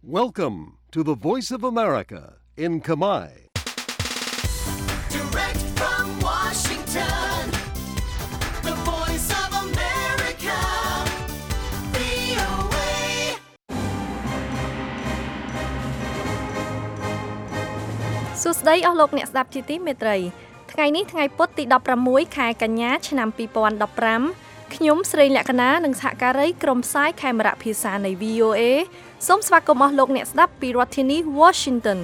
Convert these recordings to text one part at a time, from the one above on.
Welcome to the Voice of America in Khmer. Direct from Washington, the Voice of America, VOA. សួស្តីអស់លោកអ្នកស្ដាប់ជាទីមេត្រីថ្ងៃនេះថ្ងៃពុធទី16ខែកញ្ញាឆ្នាំ2015ខ្ញុំស្រីលក្ខណានិងសហការីក្រុមផ្សាយខេមរៈភាសានៃ VOA សូមស្វាគមន៍អស់លោកអ្នកស្ដាប់ពីរដ្ឋធានី Washington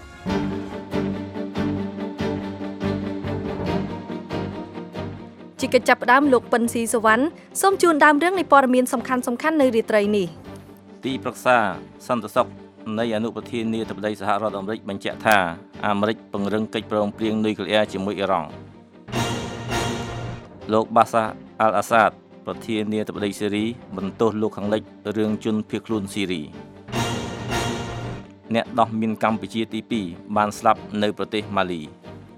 ជាកិច្ចចាប់ផ្ដើមលោកពិនស៊ីសវណ្ណសូមជូនដើមរឿងនៃព័ត៌មានសំខាន់ៗនៅរាត្រីនេះទីប្រឹក្សាសន្តិសុខនៃអនុប្រធានាធិបតីសហរដ្ឋអាមេរិកបញ្ជាក់ថាអាមេរិកពង្រឹងកិច្ចព្រមព្រៀងនុយក្លេអ៊ែរជាមួយអ៊ីរ៉ង់លោកបាសាអាល់អាសាដប្រធានាធិបតីស៊េរីបន្ទោសលោកខាងលិចរឿងជនភៀសខ្លួនស៊ីរីអ្នកដោះមានកម្ពុជាទី2បានស្លាប់នៅប្រទេសម៉ាលី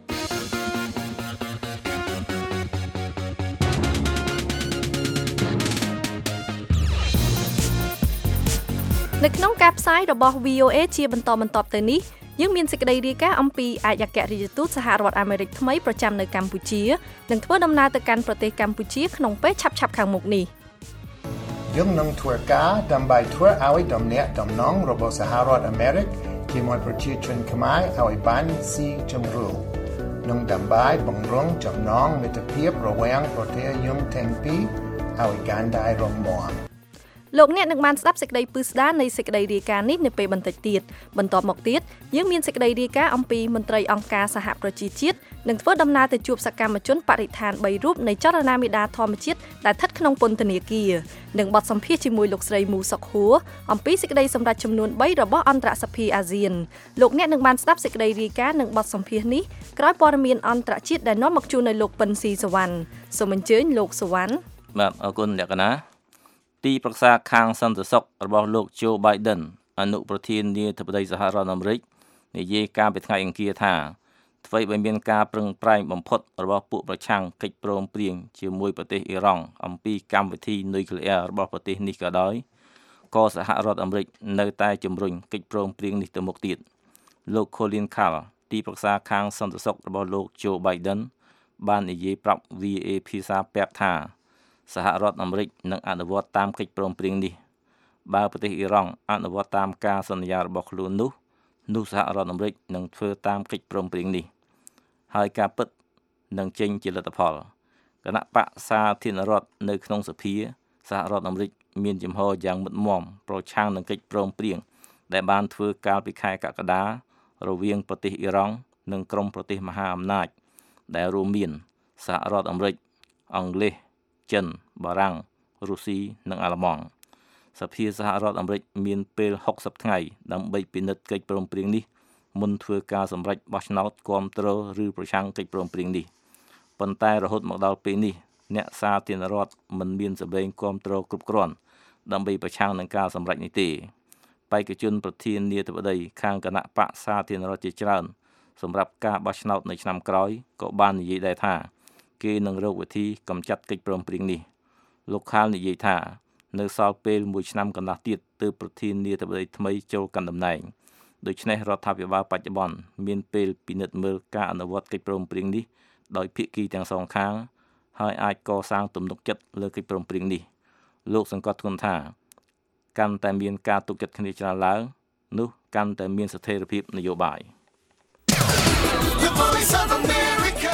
នៅក្នុងការផ្សាយរបស់ VOA ជាបន្តបន្ទាប់ទៅនេះយើងមានសេចក្តីរាយការណ៍អំពីឯកអគ្គរដ្ឋទូតសហរដ្ឋអាមេរិកថ្មីប្រចាំនៅកម្ពុជានិងធ្វើដំណើរទៅកាន់ប្រទេសកម្ពុជាក្នុងពេលឆាប់ៗខាងមុខនេះយើងនឹងធ្វើការដើម្បីធ្វើឲ្យដំណាក់ដំណងរបស់សហរដ្ឋអាមេរិកជាមួយប្រជាជនខ្មែរឲ្យបានស៊ីជម្រៅនិងដើម្បីបង្រឹងចំណងមិត្តភាពរវាងប្រទេសយើងទាំងពីរឲ្យកាន់តែរឹងមាំលោកអ្នកនឹងបានស្ដាប់សេចក្តីពិស្ដារនៃសេចក្តីរាយការណ៍នេះនៅពេលបន្តិចទៀតបន្ទាប់មកទៀតយើងមានសេចក្តីរាយការណ៍អំពីមន្ត្រីអង្គការសហប្រជាជាតិនឹងធ្វើដំណើរទៅជួបសកម្មជនបរិស្ថាន3រូបនៃចលនាមេដាធម្មជាតិដែលស្ថិតក្នុងពន្ធនាគារនិងបទសម្ភាសន៍ជាមួយលោកស្រីមូសុកហួរអំពីសេចក្តីសម្រេចចំនួន3របស់អន្តរសភាអាស៊ានលោកអ្នកនឹងបានស្ដាប់សេចក្តីរាយការណ៍និងបទសម្ភាសន៍នេះក្រោយព័ត៌មានអន្តរជាតិដែលនាំមកជូននៅលោកពិនស៊ីសវណ្ណសូមអញ្ជើញលោកសវណ្ណបាទអរគុណលក្ខណាទីប្រឹក្សាខាងសន្តិសុខរបស់លោក Joe Biden អនុប្រធានាធិបតីសហរដ្ឋអាមេរិកនិយាយការពីថ្ងៃអង្គារថាអ្វីបើមានការប្រឹងប្រែងបំផុតរបស់ពួកប្រឆាំងកិច្ចព្រមព្រៀងជាមួយប្រទេសអ៊ីរ៉ង់អំពីកម្មវិធីនុយក្លេអ៊ែររបស់ប្រទេសនេះក៏ដោយក៏សហរដ្ឋអាមេរិកនៅតែជំរុញកិច្ចព្រមព្រៀងនេះទៅមុខទៀតលោក Colin Kahl ទីប្រឹក្សាខាងសន្តិសុខរបស់លោក Joe Biden បាននិយាយប្រាប់ VOA ភាសាពាក្យថាសហរដ្ឋអាមេរិកនឹងអនុវត្តតាមកិច្ចព្រមព្រៀងនេះបើប្រទេសអ៊ីរ៉ង់អនុវត្តតាមការសន្យារបស់ខ្លួននោះសហរដ្ឋអាមេរិកនឹងធ្វើតាមកិច្ចព្រមព្រៀងនេះហើយការពិតនឹងចេញជាលទ្ធផលគណៈបកសាធារណរដ្ឋនៅក្នុងសភាសហរដ្ឋអាមេរិកមានជំហរយ៉ាងមុតមមប្រឆាំងនឹងកិច្ចព្រមព្រៀងដែលបានធ្វើកាលពីខែកក្កដារវាងប្រទេសអ៊ីរ៉ង់និងក្រុមប្រទេសមហាអំណាចដែលរួមមានសហរដ្ឋអាមេរិកអង់គ្លេសចិនបារាំងរុស្ស៊ីនិងអាល្លឺម៉ង់សភាសហរដ្ឋអាមេរិកមានពេល60ថ្ងៃដើម្បីពិនិត្យកិច្ចព្រមព្រៀងនេះមុនធ្វើការសម្រេចបោះឆ្នោតគាំទ្រឬប្រឆាំងកិច្ចព្រមព្រៀងនេះប៉ុន្តែរហូតមកដល់ពេលនេះអ្នកសាធារណរដ្ឋមិនមានសម្លេងគាំទ្រគ្រប់គ្រាន់ដើម្បីប្រឆាំងនឹងការសម្រេចនេះទេបេក្ខជនប្រធានាធិបតីខាងគណៈបកសាធារណរដ្ឋជាច្រើនសម្រាប់ការបោះឆ្នោតនៅឆ្នាំក្រោយក៏បាននិយាយដែរថាគេនឹងរកវិធីកម្ចាត់កិច្ចព្រមព្រៀងនេះលោកខាលនិយាយថានៅសល់ពេល1ឆ្នាំកន្លះទៀតទើបប្រធានាធិបតីថ្មីចូលកាន់តំណែងដូច្នេះរដ្ឋាភិបាលបច្ចុប្បន្នមានពេលពិនិត្យមើលការអនុវត្តកិច្ចព្រមព្រៀងនេះដោយភាគីទាំងសងខាងហើយអាចកសាងទំនុកចិត្តលើកិច្ចព្រមព្រៀងនេះលោកសង្កត់ធ្ងន់ថាកាន់តែមានការទុកចិត្តគ្នាច្រើនឡើងនោះកាន់តែមានស្ថិរភាពនយោបាយ The Voice of America,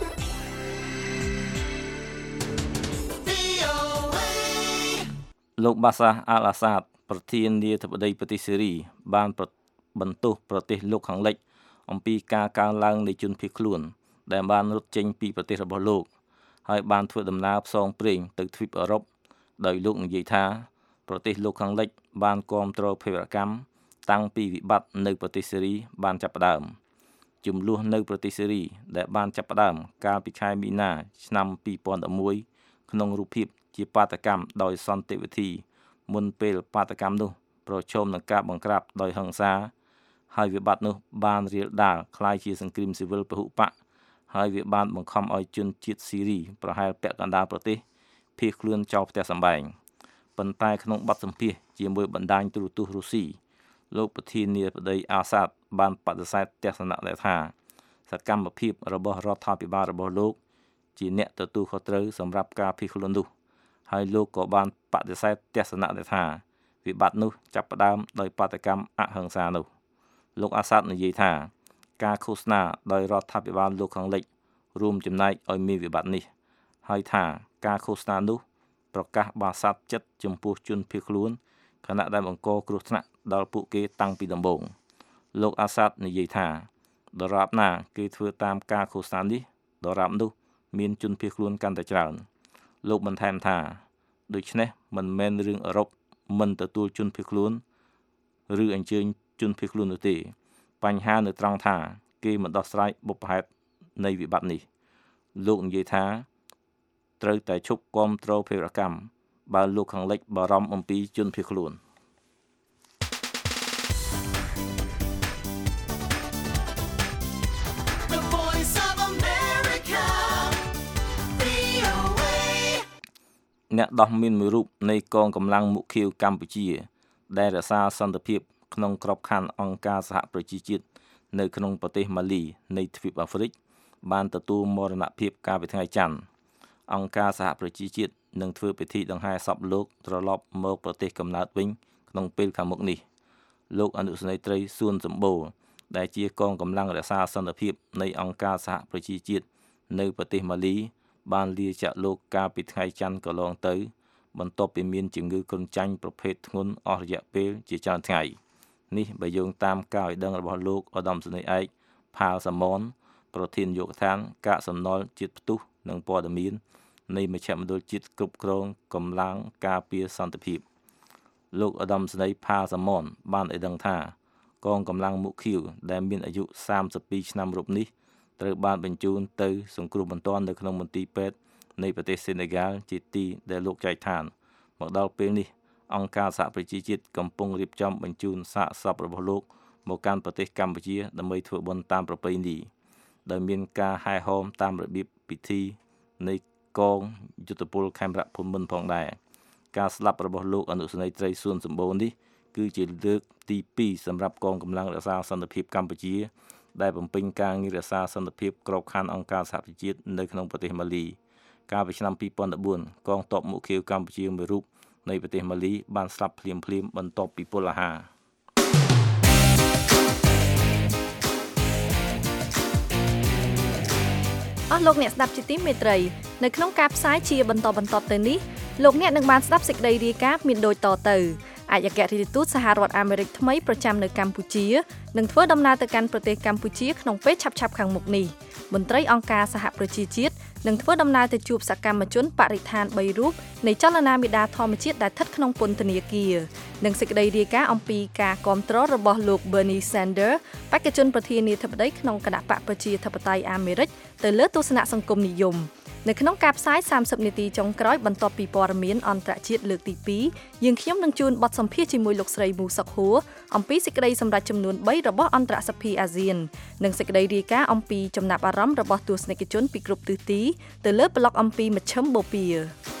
VOA. លោកបាសាអាល់អាសាដប្រធានាធិបតីប្រទេសស៊េរីបានបន្ទោសប្រទេសលោកខាងលិចអំពីការកើនឡើងនៃជនភៀសខ្លួនដែលបានរត់ចេញពីប្រទេសរបស់លោកហើយបានធ្វើដំណើរផ្សងព្រេងទៅទ្វីបអឺរ៉ុបដោយលោកនិយាយថាប្រទេសលោកខាងលិចបានគាំទ្រភេរវកម្មតាំងពីវិបត្តិនៅប្រទេសស៊េរីបានចាប់ផ្ដើមជំលោះនៅប្រទេសស៊េរីដែលបានចាប់ផ្ដើមកាលពីខែមីនាឆ្នាំ2011ក្នុងរូបភាពជាបាតកម្មដោយសន្តិវិធីមុនពេលបាតកម្មនោះប្រឈមនឹងការបង្ក្រាបដោយហិង្សាហើយវិបត្តិនោះបានរាលដាលคล้ายជាសង្គ្រាមស៊ីវិលពហុបកហើយវាបានបង្ខំឲ្យជនជាតិស៊ីរីប្រហែលពាក់កណ្ដាលប្រទេសភៀសខ្លួនចោលផ្ទះសម្បែងប៉ុន្តែក្នុងបទសម្ភាសន៍ជាមួយបណ្ដាញទូរទស្សន៍រុស្ស៊ីលោកប្រធានាធិបតីអាសាដបានបដិសេធទស្សនៈដែលថាសកម្មភាពរបស់រដ្ឋាភិបាលរបស់លោកជាអ្នកទទួលខុសត្រូវសម្រាប់ការភៀសខ្លួននោះហើយលោកក៏បានបដិសេធទស្សនៈដែលថាវិបត្តិនោះចាប់ផ្ដើមដោយបាតកម្មអហិង្សានោះលោកអាសាដនិយាយថាការឃោសនាដោយរដ្ឋាភិបាលលោកខាងលិចរួមចំណែកឲ្យមានវិបត្តិនេះហើយថាការឃោសនានោះប្រកាសបាសាត់ចិត្តចំពោះជនភៀសខ្លួនខណៈដែលបង្កគ្រោះថ្នាក់ដល់ពួកគេតាំងពីដំបូងលោកអាសាដនិយាយថាដរាបណាគេធ្វើតាមការឃោសនានេះដរាបនោះមានជនភៀសខ្លួនកាន់តែច្រើនលោកបន្ថែមថាដូច្នេះមិនមែនរឿងអឺរ៉ុបមិនទទួលជនភៀសខ្លួនឬអញ្ជើញជនភៀសខ្លួននោះទេបញ្ហានៅត្រង់ថាគេមិនដោះស្រាយបុព្វហេតុនៃវិបត្តិនេះលោកនិយាយថាត្រូវតែឈប់គាំទ្រភេរវកម្មបើលោកខាងលិចបារម្ភអំពីជនភៀសខ្លួនអ្នកដោះមានមួយរូបនៃកងកម្លាំងមុខឃាវកម្ពុជាដែលរក្សាសន្តិភាពក្នុងក្របខ័ណ្ឌអង្គការសហប្រជាជាតិនៅក្នុងប្រទេសម៉ាលីនៃទ្វីបអាហ្វ្រិកបានទទួលមរណភាពកាលពីថ្ងៃច័ន្ទអង្គការសហប្រជាជាតិនឹងធ្វើពិធីដង្ហែសពលោកត្រឡប់មកប្រទេសកំណើតវិញក្នុងពេលខាងមុខនេះលោកអនុសេនីយ៍ត្រីសួនសម្បូរដែលជាកងកម្លាំងរក្សាសន្តិភាពនៃអង្គការសហប្រជាជាតិនៅប្រទេសម៉ាលីបានលាចាកលោកកាលពីថ្ងៃច័ន្ទកន្លងទៅបន្ទាប់ពីមានជំងឺគ្រុនចាញ់ប្រភេទធ្ងន់អស់រយៈពេលជាច្រើនថ្ងៃនេះបើយោងតាមការឲ្យដឹងរបស់លោកឧត្តមសេនីយ៍ឯកផាលសាម៉នប្រធានយកដ្ឋានកាកសំណល់ជាតិផ្ទុះនិងព័ត៌មាននៃមជ្ឈមណ្ឌលជាតិគ្រប់គ្រងកម្លាំងការពារសន្តិភាពលោកឧត្តមសេនីយ៍ផាលសាម៉នបានឲ្យដឹងថាកងកម្លាំងមុខឃាវដែលមានអាយុ32ឆ្នាំរូបនេះត្រូវបានបញ្ជូនទៅសង្គ្រោះបន្ទាន់នៅក្នុងមន្ទីរពេទ្យនៃប្រទេសសេនេហ្គាល់ជាទីដែលលោកចែកឋានមកដល់ពេលនេះអង្គការសហប្រជាជាតិកំពុងរៀបចំបញ្ជូនសាកសពរបស់លោកមកកាន់ប្រទេសកម្ពុជាដើម្បីធ្វើបុណ្យតាមប្រពៃណីដោយមានការហែហោមតាមរបៀបពិធីនៃកងយុទ្ធពលខេមរៈភូមិន្ទផងដែរការស្លាប់របស់លោកអនុសេនីយ៍ត្រីសួនសម្បូរនេះគឺជាលើកទី2សម្រាប់កងកម្លាំងរក្សាសន្តិភាពកម្ពុជាដែលបំពេញការងាររក្សាសន្តិភាពក្របខ័ណ្ឌអង្គការសហប្រជាជាតិនៅក្នុងប្រទេសម៉ាលីកាលពីឆ្នាំ2014កងទ័ពមុខឃាវកម្ពុជាមួយរូបនៃប្រទេសម៉ាលីបានស្លាប់ភ្លាមបន្ទាប់ពីពលអាហារអស់លោកអ្នកស្ដាប់ជាទីមេត្រីនៅក្នុងការផ្សាយជាបន្តទៅនេះលោកអ្នកនឹងបានស្ដាប់សេចក្តីរាយការណ៍មានដូចតទៅឯកអគ្គរដ្ឋទូតសហរដ្ឋអាមេរិកថ្មីប្រចាំនៅកម្ពុជានឹងធ្វើដំណើរទៅកាន់ប្រទេសកម្ពុជាក្នុងពេលឆាប់ៗខាងមុខនេះមន្ត្រីអង្គការសហប្រជាជាតិនឹងធ្វើដំណើរទៅជួបសកម្មជនបរិស្ថាន3រូបនៃចលនាមេដាធម្មជាតិដែលស្ថិតក្នុងពន្ធនាគារនិងសេចក្តីរាយការណ៍អំពីការគាំទ្ររបស់លោក Bernie Sanders បេក្ខជនប្រធានាធិបតីក្នុងគណៈបកប្រជាធិបតេយ្យអាមេរិកទៅលើទស្សនៈសង្គមនិយមនៅក្នុងការផ្សាយ30នាទីចុងក្រោយបន្ទាប់ពីព័ត៌មានអន្តរជាតិលើកទី2យើងខ្ញុំនឹងជួនបទសម្ភាសន៍ជាមួយលោកស្រីមូសុកហួរអំពីសេចក្តីសម្រេចចំនួន3របស់អន្តរសភាអាស៊ាននិងសេចក្តីរាយការណ៍អំពីចំណាប់អារម្មណ៍របស់ទស្សនិកជនពីគ្រប់ទិសទីទៅលើប្លុកអំពីមជ្ឈិមបូព៌ា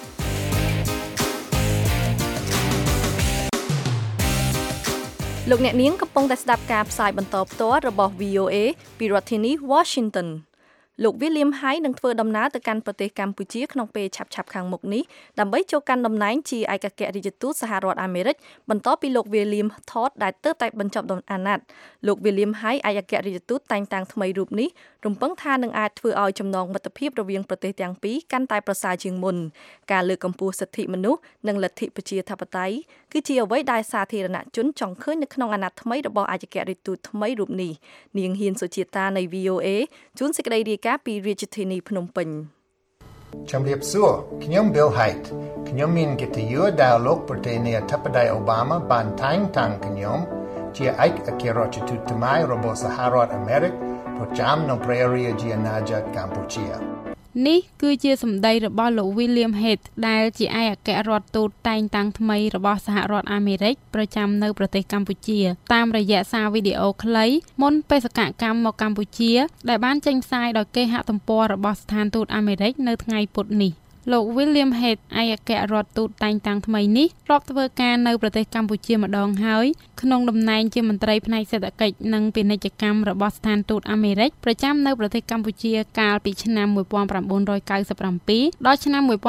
លោកអ្នកនាងកំពុងតែស្ដាប់ការផ្សាយបន្តផ្ទាល់របស់ VOA ពីរដ្ឋធានី Washingtonលោក William Hai នឹងធ្វើដំណើរទៅកាន់ប្រទេសកម្ពុជាក្នុងពេលឆាប់ៗខាងមុខនេះដើម្បីចូលកាន់តំណែងជាឯកអគ្គរដ្ឋទូតសហរដ្ឋអាមេរិកបន្ទាប់ពីលោក William Todd ដែលទើបតែបញ្ចប់អាណត្តិលោក William Hai ឯកអគ្គរដ្ឋទូតតែងតាំងថ្មីរូបនេះរំពឹងថានឹងអាចធ្វើឲ្យចំណងមិត្តភាពរវាងប្រទេសទាំងពីរកាន់តែប្រសើរជាងមុនការលើកកម្ពស់សិទ្ធិមនុស្សនិងលទ្ធិប្រជាធិបតេយ្យគឺជាអ្វីដែលសាធារណជនចង់ឃើញនៅក្នុងអាណត្តិថ្មីរបស់ឯកអគ្គរដ្ឋទូតថ្មីរូបនេះនាងហ៊ានសុជាតានៃ VOA ជួនសេចក្តីរាយការណ៍ពីរាជធានីភ្នំពេញជំរាបសួរខ្ញុំ Bill Haidt ខ្ញុំមានកិត្តិយសដែលលោកប្រធានាធិបតីអូបាម៉ាបានតែងតាំងខ្ញុំជាឯកអគ្គរដ្ឋទូតថ្មីរបស់សហរដ្ឋអាមេរិកប្រចាំនៅព្រះរាជាណាចក្រកម្ពុជានេះគឺជាសម្ដីរបស់លោក William Haidt ដែលជាឯកអគ្គរដ្ឋទូតតែងតាំងថ្មីរបស់សហរដ្ឋអាមេរិកប្រចាំនៅប្រទេសកម្ពុជាតាមរយៈសារវីដេអូខ្លីមុនបេសកកម្មមកកម្ពុជាដែលបានចេញផ្សាយដោយគេហទំព័ររបស់ស្ថានទូតអាមេរិកនៅថ្ងៃពុធនេះលោក William Head ឯកអគ្គរដ្ឋទូតតែងតាំងថ្មីនេះធ្លាប់ធ្វើការនៅប្រទេសកម្ពុជាម្ដងហើយក្នុងតំណែងជាមន្ត្រីផ្នែកសេដ្ឋកិច្ចនិងពាណិជ្ជកម្មរបស់ស្ថានទូតអាមេរិកប្រចាំនៅប្រទេសកម្ពុជាកាលពីឆ្នាំ1997ដល់ឆ្នាំ1999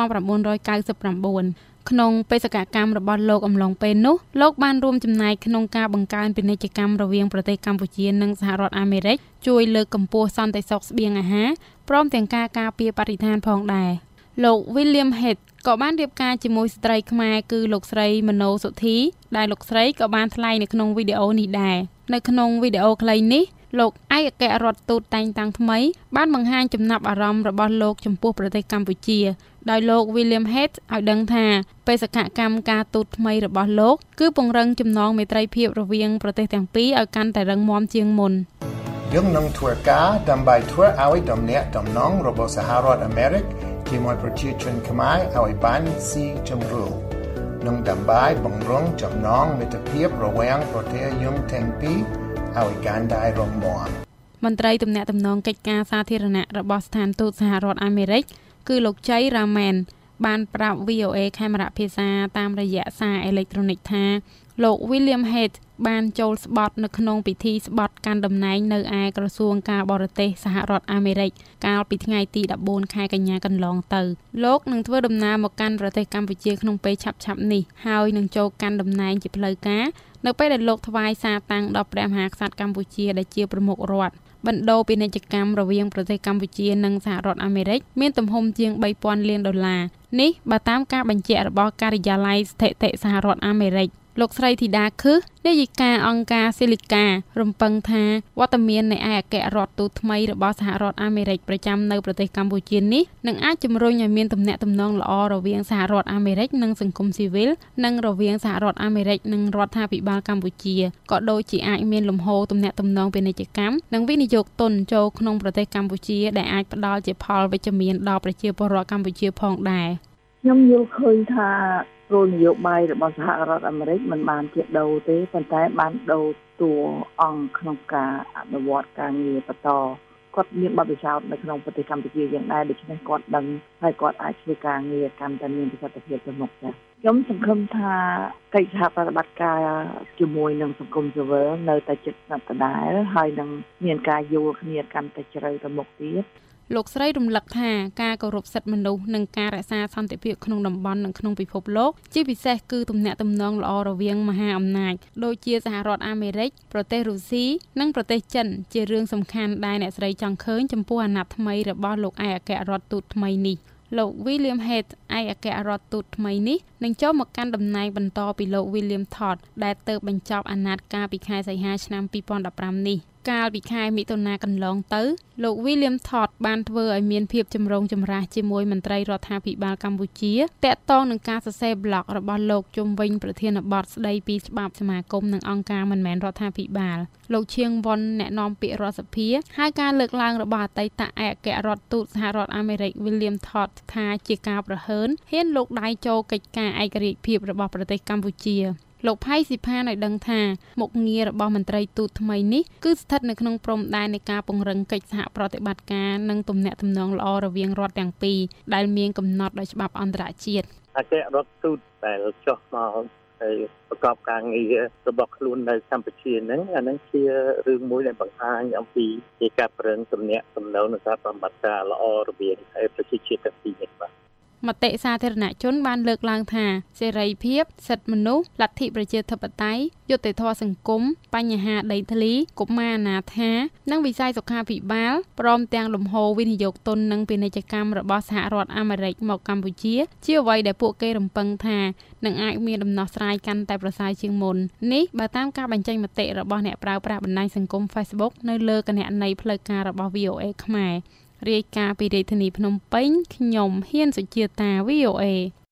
ក្នុងបេសកកម្មរបស់លោកអំឡុងពេលនោះលោកបានរួមចំណែកក្នុងការបង្កើនពាណិជ្ជកម្មរវាងប្រទេសកម្ពុជានិងសហរដ្ឋអាមេរិកជួយលើកកម្ពស់សន្តិសុខស្បៀងអាហារព្រមទាំងការការពារបរិស្ថានផងដែរលោក William Head ក៏បានរៀបការជាមួយស្ត្រីខ្មែរគឺលោកស្រីមនោសុធីដែលលោកស្រីក៏បានថ្លែងនៅក្នុងវីដេអូនេះដែរនៅក្នុងវីដេអូខ្លីនេះលោកឯកអគ្គរដ្ឋទូតតែងតាំងថ្មីបានបង្ហាញចំណាប់អារម្មណ៍របស់លោកចំពោះប្រទេសកម្ពុជាដោយលោក William Head ឲ្យដឹងថាបេសកកម្មការទូតថ្មីរបស់លោកគឺពង្រឹងចំណងមេត្រីភាពរវាងប្រទេសទាំងពីរឲ្យកាន់តែរឹងមាំជាងមុនយើងនឹងធ្វើការដើម្បីធ្វើឲ្យដំណាក់ដំណងរបស់សហរដ្ឋអាមេរិកជាមួយប្រជាជនខ្មែរឲ្យបានស៊ីជម្រៅនិងដើម្បីបង្រឹងចំណងមិត្តភាពរវាងប្រទេសយើងទាំងពីរឲ្យកាន់តែរឹងមាំមន្ត្រីទំនាក់ទំនងកិច្ចការសាធារណៈរបស់ស្ថានទូតសហរដ្ឋអាមេរិកគឺលោកជ័យរ៉ាមែនបានប្រាប់ VOA ខេមរៈភាសាតាមរយៈសារអេឡិចត្រូនិកថាលោក William Head បានចូលស្បត់នៅក្នុងពិធីស្បត់កាន់តំណែងនៅឯក្រសួងការបរទេសសហរដ្ឋអាមេរិកកាលពីថ្ងៃទី14ខែកញ្ញាកន្លងទៅលោកនឹងធ្វើដំណើរមកកាន់ប្រទេសកម្ពុជាក្នុងពេលឆាប់ៗនេះហើយនឹងចូលកាន់តំណែងជាផ្លូវការនៅពេលដែលលោកថ្វាយសារតាំងដល់ព្រះមហាក្សត្រកម្ពុជាដែលជាប្រមុខរដ្ឋបណ្ដូរពាណិជ្ជកម្មរវាងប្រទេសកម្ពុជានិងសហរដ្ឋអាមេរិកមានទំហំជាង$3,000 លាននេះបើតាមការបញ្ជាក់របស់ការិយាល័យស្ថិតិសហរដ្ឋអាមេរិកលោកស្រីធីតាខឹសនាយិកាអង្គការស៊ីលីការំពឹងថាវត្តមាននៃឯកអគ្គរដ្ឋទូតថ្មីរបស់សហរដ្ឋអាមេរិកប្រចាំនៅប្រទេសកម្ពុជានេះនឹងអាចជំរុញឲ្យមានទំនាក់ទំនងល្អរវាងសហរដ្ឋអាមេរិកនិងសង្គមស៊ីវិលនិងរវាងសហរដ្ឋអាមេរិកនិងរដ្ឋាភិបាលកម្ពុជាក៏ដូចជាអាចមានលំហូរទំនាក់ទំនងពាណិជ្ជកម្មនិងវិនិយោគទុនចូលក្នុងប្រទេសកម្ពុជាដែលអាចផ្ដល់ជាផលវិជ្ជមានដល់ប្រជាពលរដ្ឋកម្ពុជាផងដែរខ្ញុំយល់ឃើញថាគោលនយោបាយរបស់សហរដ្ឋអាមេរិកមិនបានជាដូរទេប៉ុន្តែបានដូរតួអង្គក្នុងការអនុវត្តការងារបន្តគាត់មានបទពិសោធន៍នៅក្នុងប្រទេសកម្ពុជាយ៉ាងដែរដូច្នេះគាត់ដឹងហើយគាត់អាចធ្វើការងារកាន់តែមានប្រសិទ្ធភាពទៅមុខចា៎ខ្ញុំសង្ឃឹមថាកិច្ចសហប្រតិបត្តិការជាមួយនឹងសង្គមស៊ីវិលនៅតែជិតស្និទ្ធដដែលហើយនឹងមានការយល់គ្នាកាន់តែជ្រៅទៅមុខទៀតលោកស្រីរំលឹកថាការគោរពសិទ្ធិមនុស្សនិងការរក្សាសន្តិភាពក្នុងតំបន់និងក្នុងពិភពលោកជាពិសេសគឺទំនាក់ទំនងល្អរវាងមហាអំណាចដូចជាសហរដ្ឋអាមេរិកប្រទេសរុស្ស៊ីនិងប្រទេសចិនជារឿងសំខាន់ដែលអ្នកស្រីចង់ឃើញចំពោះអាណត្តិថ្មីរបស់លោកឯកអគ្គរដ្ឋទូតថ្មីនេះលោក William Head ឯកអគ្គរដ្ឋទូតថ្មីនេះនឹងចូលមកកាន់តំណែងបន្តពីលោក William Todd ដែលទើបបញ្ចប់អាណត្តិកាលពីខែសីហាឆ្នាំ2015នេះកាលពីខែមិថុនាកន្លងទៅលោក William Todd បានធ្វើឲ្យមានភាពចម្រូងចម្រាសជាមួយមន្ត្រីរដ្ឋាភិបាលកម្ពុជាតាក់ទងនឹងការសរសេរប្លុករបស់លោកជុំវិញប្រធានបទស្ដីពីច្បាប់សមាគមនិងអង្គការមិនមែនរដ្ឋាភិបាលលោកឈៀងវ៉ុនអ្នកនាំពាក្យរដ្ឋសភាហើយការលើកឡើងរបស់អតីតឯកអគ្គរដ្ឋទូតសហរដ្ឋអាមេរិក William Todd ថាជាការប្រហើនហ៊ានលោកដៃចូលកិច្ចការឯករាជ្យភាពរបស់ប្រទេសកម្ពុជាលោកផៃស៊ីផានឲ្យដឹងថាមុខងាររបស់មន្ត្រីទូតថ្មីនេះគឺស្ថិតនៅក្នុងព្រំដែននៃការពង្រឹងកិច្ចសហប្រតិបត្តិការនិងទំនាក់ទំនងល្អរវាងរដ្ឋទាំងពីរដែលមានកំណត់ដោយច្បាប់អន្តរជាតិអគ្គរដ្ឋទូតដែលចុះមកហើយប្រកបការងាររបស់ខ្លួននៅកម្ពុជាហ្នឹងអាហ្នឹងជារឿងមួយដែលបង្ហាញអំពីការប្រឹងទំនាក់ទំនងនិងការបំបត្តិការល្អរវាងប្រជាជាតិទាំងពីរនេះបាទមតិសាធារណជនបានលើកឡើងថាសេរីភាពសិទ្ធិមនុស្សលទ្ធិប្រជាធិបតេយ្យយុត្តិធម៌សង្គមបញ្ហាដីធ្លីកុមារអនាថានិងវិស័យសុខាភិបាលព្រមទាំងលំហូរវិនិយោគទុននិងពាណិជ្ជកម្មរបស់សហរដ្ឋអាមេរិកមកកម្ពុជាជាអ្វីដែលពួកគេរំពឹងថានឹងអាចមានដំណោះស្រាយកាន់តែប្រសើរជាងមុននេះបើតាមការបញ្ចេញមតិរបស់អ្នកប្រើប្រាស់បណ្ដាញសង្គម Facebook នៅលើគណនីផ្លូវការរបស់ VOA ខ្មែររាយការណ៍ពីរាជធានីភ្នំពេញខ្ញុំហ៊ានសុជាតា VOA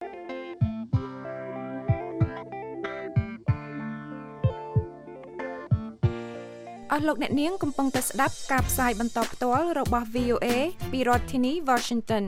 អស់លោកអ្នកនាងកំពុងតែស្ដាប់ការផ្សាយបន្តផ្ទាល់របស់ VOA ពីរដ្ឋធានី Washington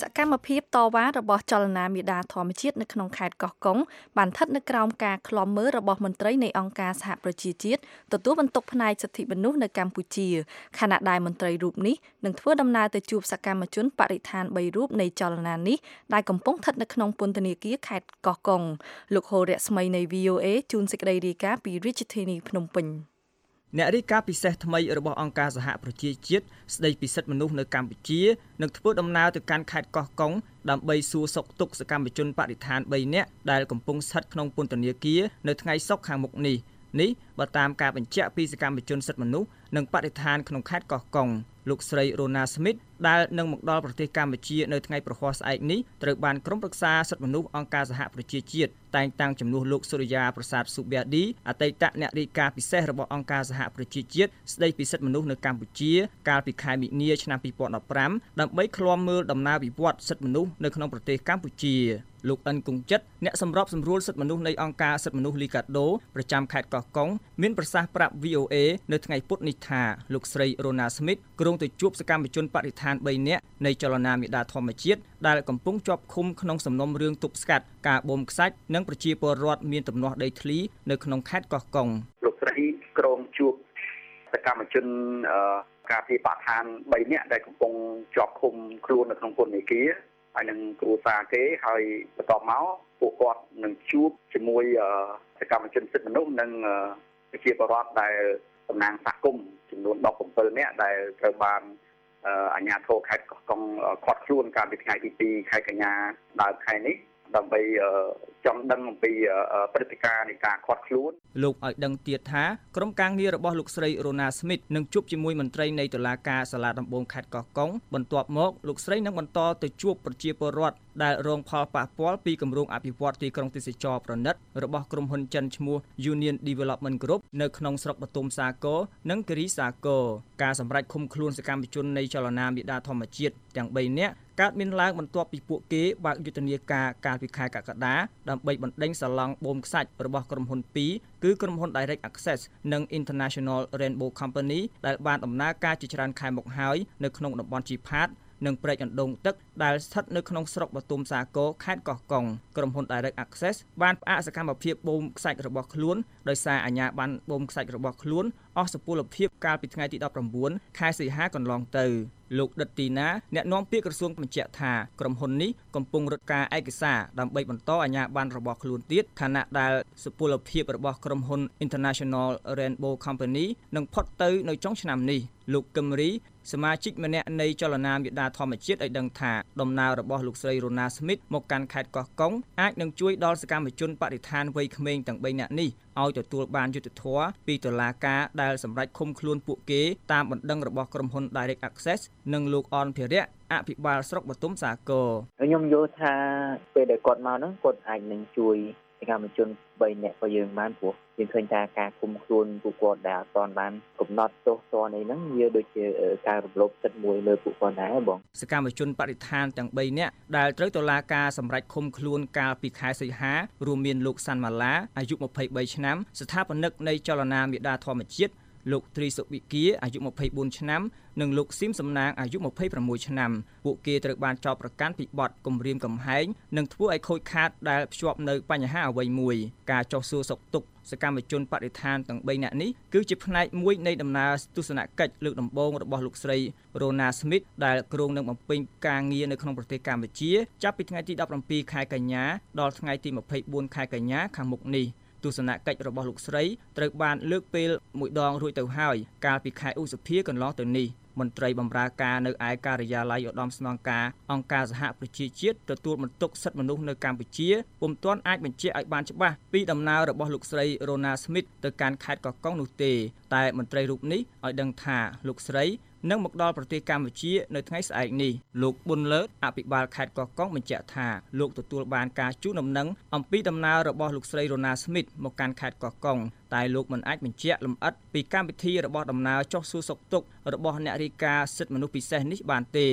កម្មភាពតវ៉ារបស់ចលនាមេដាធម្មជាតិនៅក្នុងខេត្តកោះកុងបានស្ថិតនៅក្រោមការឃ្លាំមើលរបស់មន្ត្រីនៃអង្គការសហប្រជាជាតិទទួលបន្ទុកផ្នែកសិទ្ធិមនុស្សនៅកម្ពុជាខណៈដែលមន្ត្រីរូបនេះនឹងធ្វើដំណើរទៅជួបសកម្មជនបរិស្ថាន3រូបនៃចលនានេះដែលកំពុងស្ថិតនៅក្នុងពន្ធនាគារខេត្តកោះកុងលោកហូរស្មីនៃ VOA ជូនសេចក្តីរាយការណ៍ពីរាជធានីភ្នំពេញអ្នករាយការណ៍ពិសេសថ្មីរបស់អង្គការសហប្រជាជាតិស្ដីពីសិទ្ធិមនុស្សនៅកម្ពុជានឹងធ្វើដំណើរទៅកាន់ខេត្តកោះកុងដើម្បីសួរសុខទុក្ខសកម្មជនបរិស្ថាន3នាក់ដែលកំពុងស្ថិតក្នុងពន្ធនាគារនៅថ្ងៃសុក្រខាងមុខនេះបើតាមការបញ្ជាក់ពីសកម្មជនសិទ្ធិមនុស្សនិងបរិស្ថានក្នុងខេត្តកោះកុងលោកស្រីរ៉ូណាស្មីតដែលនឹងមកដល់ប្រទេសកម្ពុជានៅថ្ងៃប្រហ័សស្អែកនេះត្រូវបានក្រុមប្រឹក្សាសិទ្ធិមនុស្សអង្គការសហប្រជាជាតិតែងតាំងជំនួសលោកសុរិយាប្រសាទសុប៊ាឌីអតីតអ្នករាយការណ៍ពិសេសរបស់អង្គការសហប្រជាជាតិស្ដីពីសិទ្ធិមនុស្សនៅកម្ពុជាកាលពីខែមីនាឆ្នាំ2015ដើម្បីឃ្លាំមើលដំណើរវិវត្តសិទ្ធិមនុស្សនៅក្នុងប្រទេសកម្ពុជាលោកអិនគង្ជិតអ្នកសម្របសម្រួលសិទ្ធិមនុស្សនៃអង្គការសិទ្ធិមនុស្សលីកាដូប្រចាំខេត្តកោះកុងមានប្រសាសន៍ប្រាប់ VOA នៅថ្ងៃពុធនេះថាលោកស្រីរ៉ូណាស្មីតគ្រោងទៅជួបសកម្មជនបរិស្ថាន3នាក់នៃចលនាមេដាធម្មជាតិដែលកំពុងជាប់ឃុំក្នុងសំណុំរឿងទប់ស្កាត់ការបូមខ្សាច់និងប្រជាពលរដ្ឋមានទំនាស់ដីធ្លីនៅក្នុងខេត្តកោះកុងលោកស្រីគ្រោងជួបសកម្មជនការពារបរិស្ថាន3នាក់ដែលកំពុងជាប់ឃុំខ្លួននៅក្នុងពន្ធនាគារហើយនឹងគ្រួសារគេហើយបន្ទាប់មកពួកគាត់នឹងជួបជាមួយសកម្មជនសិទ្ធិមនុស្សនិងប្រជាពលរដ្ឋដែលតំណាងសហគមន៍ចំនួន17នាក់ដែលត្រូវបានអាជ្ញាធរខេត្តកោះកុងឃាត់ខ្លួនកាលពីថ្ងៃទី2ខែកញ្ញាដើមខែនេះដើម្បីចង់ដឹងអំពីព្រឹត្តិការណ៍នៃការឃាត់ខ្លួនលោកឲ្យដឹងទៀតថាក្រុមការងាររបស់លោកស្រីរ៉ូណាស្មីតនឹងជួបជាមួយមន្ត្រីនៃតុលាការសាលាដំបងខេត្តកោះកុងបន្ទាប់មកលោកស្រីនឹងបន្តទៅជួបប្រជាពលរដ្ឋដែលរងផលប៉ះពាល់ពីគម្រោងអភិវឌ្ឍទីក្រុងទេសចរប្រណិតរបស់ក្រុមហ៊ុនចិនឈ្មោះ Union Development Group នៅក្នុងស្រុកបទុមសាគរនិងគិរីសាគរការសម្រេចឃុំខ្លួនសកម្មជននៃចលនាមេដាធម្មជាតិទាំង3នាក់កើតមានឡើងបន្ទាប់ពីពួកគេបើកយុទ្ធនាការកាលពីខែកក្កដាដើម្បីបណ្ដេញសាឡង់បូមខ្សាច់របស់ក្រុមហ៊ុន2គឺក្រុមហ៊ុន Direct Access និង International Rainbow Company ដែលបានដំណើរការជាច្រើនខែមកហើយនៅក្នុងតំបន់ជីផាតនិងព្រែកអណ្ដូងទឹកដែលស្ថិតនៅក្នុងស្រុកបទុមសាគរខេត្តកោះកុងក្រុមហ៊ុន Direct Access បានផ្អាកសកម្មភាពបូមខ្សាច់របស់ខ្លួនដោយសារអាជ្ញាប័ណ្ណបូមខ្សាច់របស់ខ្លួនអស់សុពលភាពកាលពីថ្ងៃទី19ខែសីហាកន្លងទៅលោកដិតទីណាអ្នកនាំពាក្យក្រសួងបញ្ជាក់ថាក្រុមហ៊ុននេះកំពុងរត់ការឯកសារដើម្បីបន្តអាជ្ញាប័ណ្ណរបស់ខ្លួនទៀតខណៈដែលសុពលភាពរបស់ក្រុមហ៊ុន International Rainbow Company នឹងផុតទៅនៅចុងឆ្នាំនេះលោកកឹមរីសមាជិកម្នាក់នៃចលនាមេដាធម្មជាតិឲ្យដឹងថាដំណើររបស់លោកស្រីរ៉ូណាស្មីតមកកាន់ខេត្តកោះកុងអាចនឹងជួយដល់សកម្មជនបរិស្ថានវ័យក្មេងទាំង3នាក់នេះឲ្យទទួលបានយុត្តិធម៌ពីតុលាការដែលសម្រេចឃុំខ្លួនពួកគេតាមបណ្ដឹងរបស់ក្រុមហ៊ុន Direct Access និងលោកអនភិរៈអភិបាលស្រុកបទុមសាគរខ្ញុំយល់ថាពេលដែលគាត់មកហ្នឹងគាត់អាចនឹងជួយសកម្មជន3នាក់របស់យើងបានព្រោះយើងឃើញថាការឃុំខ្លួនពួកគាត់ដែលអត់ទាន់បានកំណត់ទោសទណ្ឌនេះហ្នឹងវាដូចជាការរំលោភសិទ្ធិមួយលើពួកគាត់ដែរបងសកម្មជនបរិស្ថានទាំង3នាក់ដែលត្រូវតុលាការសម្រេចឃុំខ្លួនកាលពីខែសីហារួមមានលោកសាន់ម៉ាឡាអាយុ23ឆ្នាំស្ថាបនិកនៃចលនាមេដាធម្មជាតិលោកត្រីសុវិគាអាយុ24ឆ្នាំនិងលោកស៊ីមសំណាងអាយុ26ឆ្នាំពួកគេត្រូវបានចោទប្រកាន់ពីបទគំរាមកំហែងនិងធ្វើឲ្យខូចខាតដែលភ្ជាប់នៅបញ្ហាអ្វីមួយការចោះសួរសុខទុក្ខសកម្មជនបរិស្ថានទាំង3នាក់នេះគឺជាផ្នែកមួយនៃដំណើរទស្សនកិច្ចលើកដំបូងរបស់លោកស្រីរ៉ូណាស្មីតដែលគ្រោងនឹងបំពេញការងារនៅក្នុងប្រទេសកម្ពុជាចាប់ពីថ្ងៃទី17ខែកញ្ញាដល់ថ្ងៃទី24ខែកញ្ញាខាងមុខនេះទស្សនកិច្ចរបស់លោកស្រីត្រូវបានលើកពេលមួយដងរួចទៅហើយកាលពីខែឧសភាកន្លងទៅនេះមន្ត្រីបម្រើការនៅឯការិយាល័យឧត្តមស្នងការអង្គការសហប្រជាជាតិទទួលបន្ទុកសិទ្ធិមនុស្សនៅកម្ពុជាពុំទាន់អាចបញ្ជាក់ឲ្យបានច្បាស់ពីដំណើររបស់លោកស្រីរ៉ូណាស្មីតទៅកាន់ខេត្តកោះកុងនោះទេតែមន្ត្រីរូបនេះឲ្យដឹងថាលោកស្រីនឹងមកដល់ប្រទេសកម្ពុជានៅថ្ងៃស្អែកនេះលោកប៊ុនលើតអភិបាលខេត្តកោះកុងបញ្ជាក់ថាលោកទទួលបានការជូនដំណឹងអំពីដំណើររបស់លោកស្រីរ៉ូណាស្មីតមកកាន់ខេត្តកោះកុងតែលោកមិនអាចបញ្ជាក់លម្អិតពីកម្មវិធីរបស់ដំណើរចុះសួរសុខទុក្ខរបស់អ្នករាយការណ៍សិទ្ធិមនុស្សពិសេសនេះបានទេ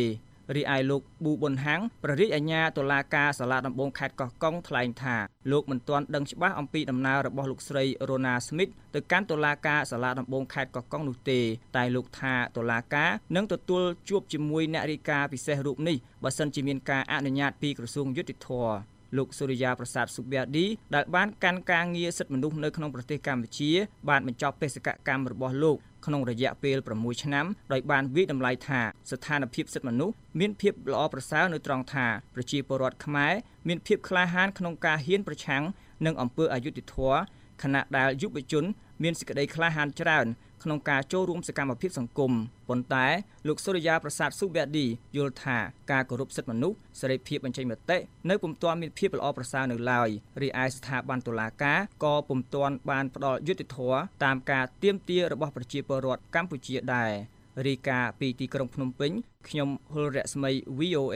រីឯលោកប៊ូប៊ុនហាំងព្រះរាជអាជ្ញាតុលាការសាលាដំបងខេត្តកោះកុងថ្លែងថាលោកមិនទាន់ដឹងច្បាស់អំពីដំណើររបស់លោកស្រីរ៉ូណាស្មីតទៅកាន់តុលាការសាលាដំបងខេត្តកោះកុងនោះទេតែលោកថាតុលាការនឹងទទួលជួបជាមួយអ្នករាយការណ៍ពិសេសរូបនេះបើសិនជាមានការអនុញ្ញាតពីក្រសួងយុតិធម៌លោកសូរិយាប្រសាទសុប៊ាឌីដែលបានកាន់ការងារសិទ្ធិមនុស្សនៅក្នុងប្រទេសកម្ពុជាបានបញ្ចប់បេសកកម្មរបស់លោកក្នុងរយៈពេល6ឆ្នាំដោយបានវិតម្លៃថាស្ថានភាពសិទ្ធិមនុស្សមានភាពល្អប្រសើរនៅត្រង់ថាប្រជាពលរដ្ឋខ្មែរមានភាពក្លាហានក្នុងការហ៊ានប្រឆាំងនឹងអំពើអយុត្តិធម៌ខណៈដែលយុវជនមានសេចក្តីក្លាហានច្រើនក្នុងការចូលរួមសកម្មភាពសង្គមប៉ុន្តែលោកសូរិយាប្រសាទសុប៊ាឌីយល់ថាការគោរពសិទ្ធិមនុស្សសេរីភាពបញ្ចេញមតិនៅពុំទាន់មានភាពល្អប្រសើរនៅឡើយរីឯស្ថាប័នតុលាការក៏ពុំទាន់បានផ្ដល់យុត្តិធម៌តាមការទាមទាររបស់ប្រជាពលរដ្ឋកម្ពុជាដែររាយការណ៍ពីទីក្រុងភ្នំពេញខ្ញុំហុលរស្មី VOA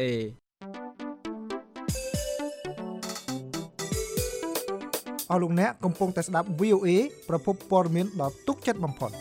អស់លោកអ្នកកំពុងតែស្ដាប់ VOA ប្រភពព័ត៌មានដ៏ទុកចិត្តបំផុត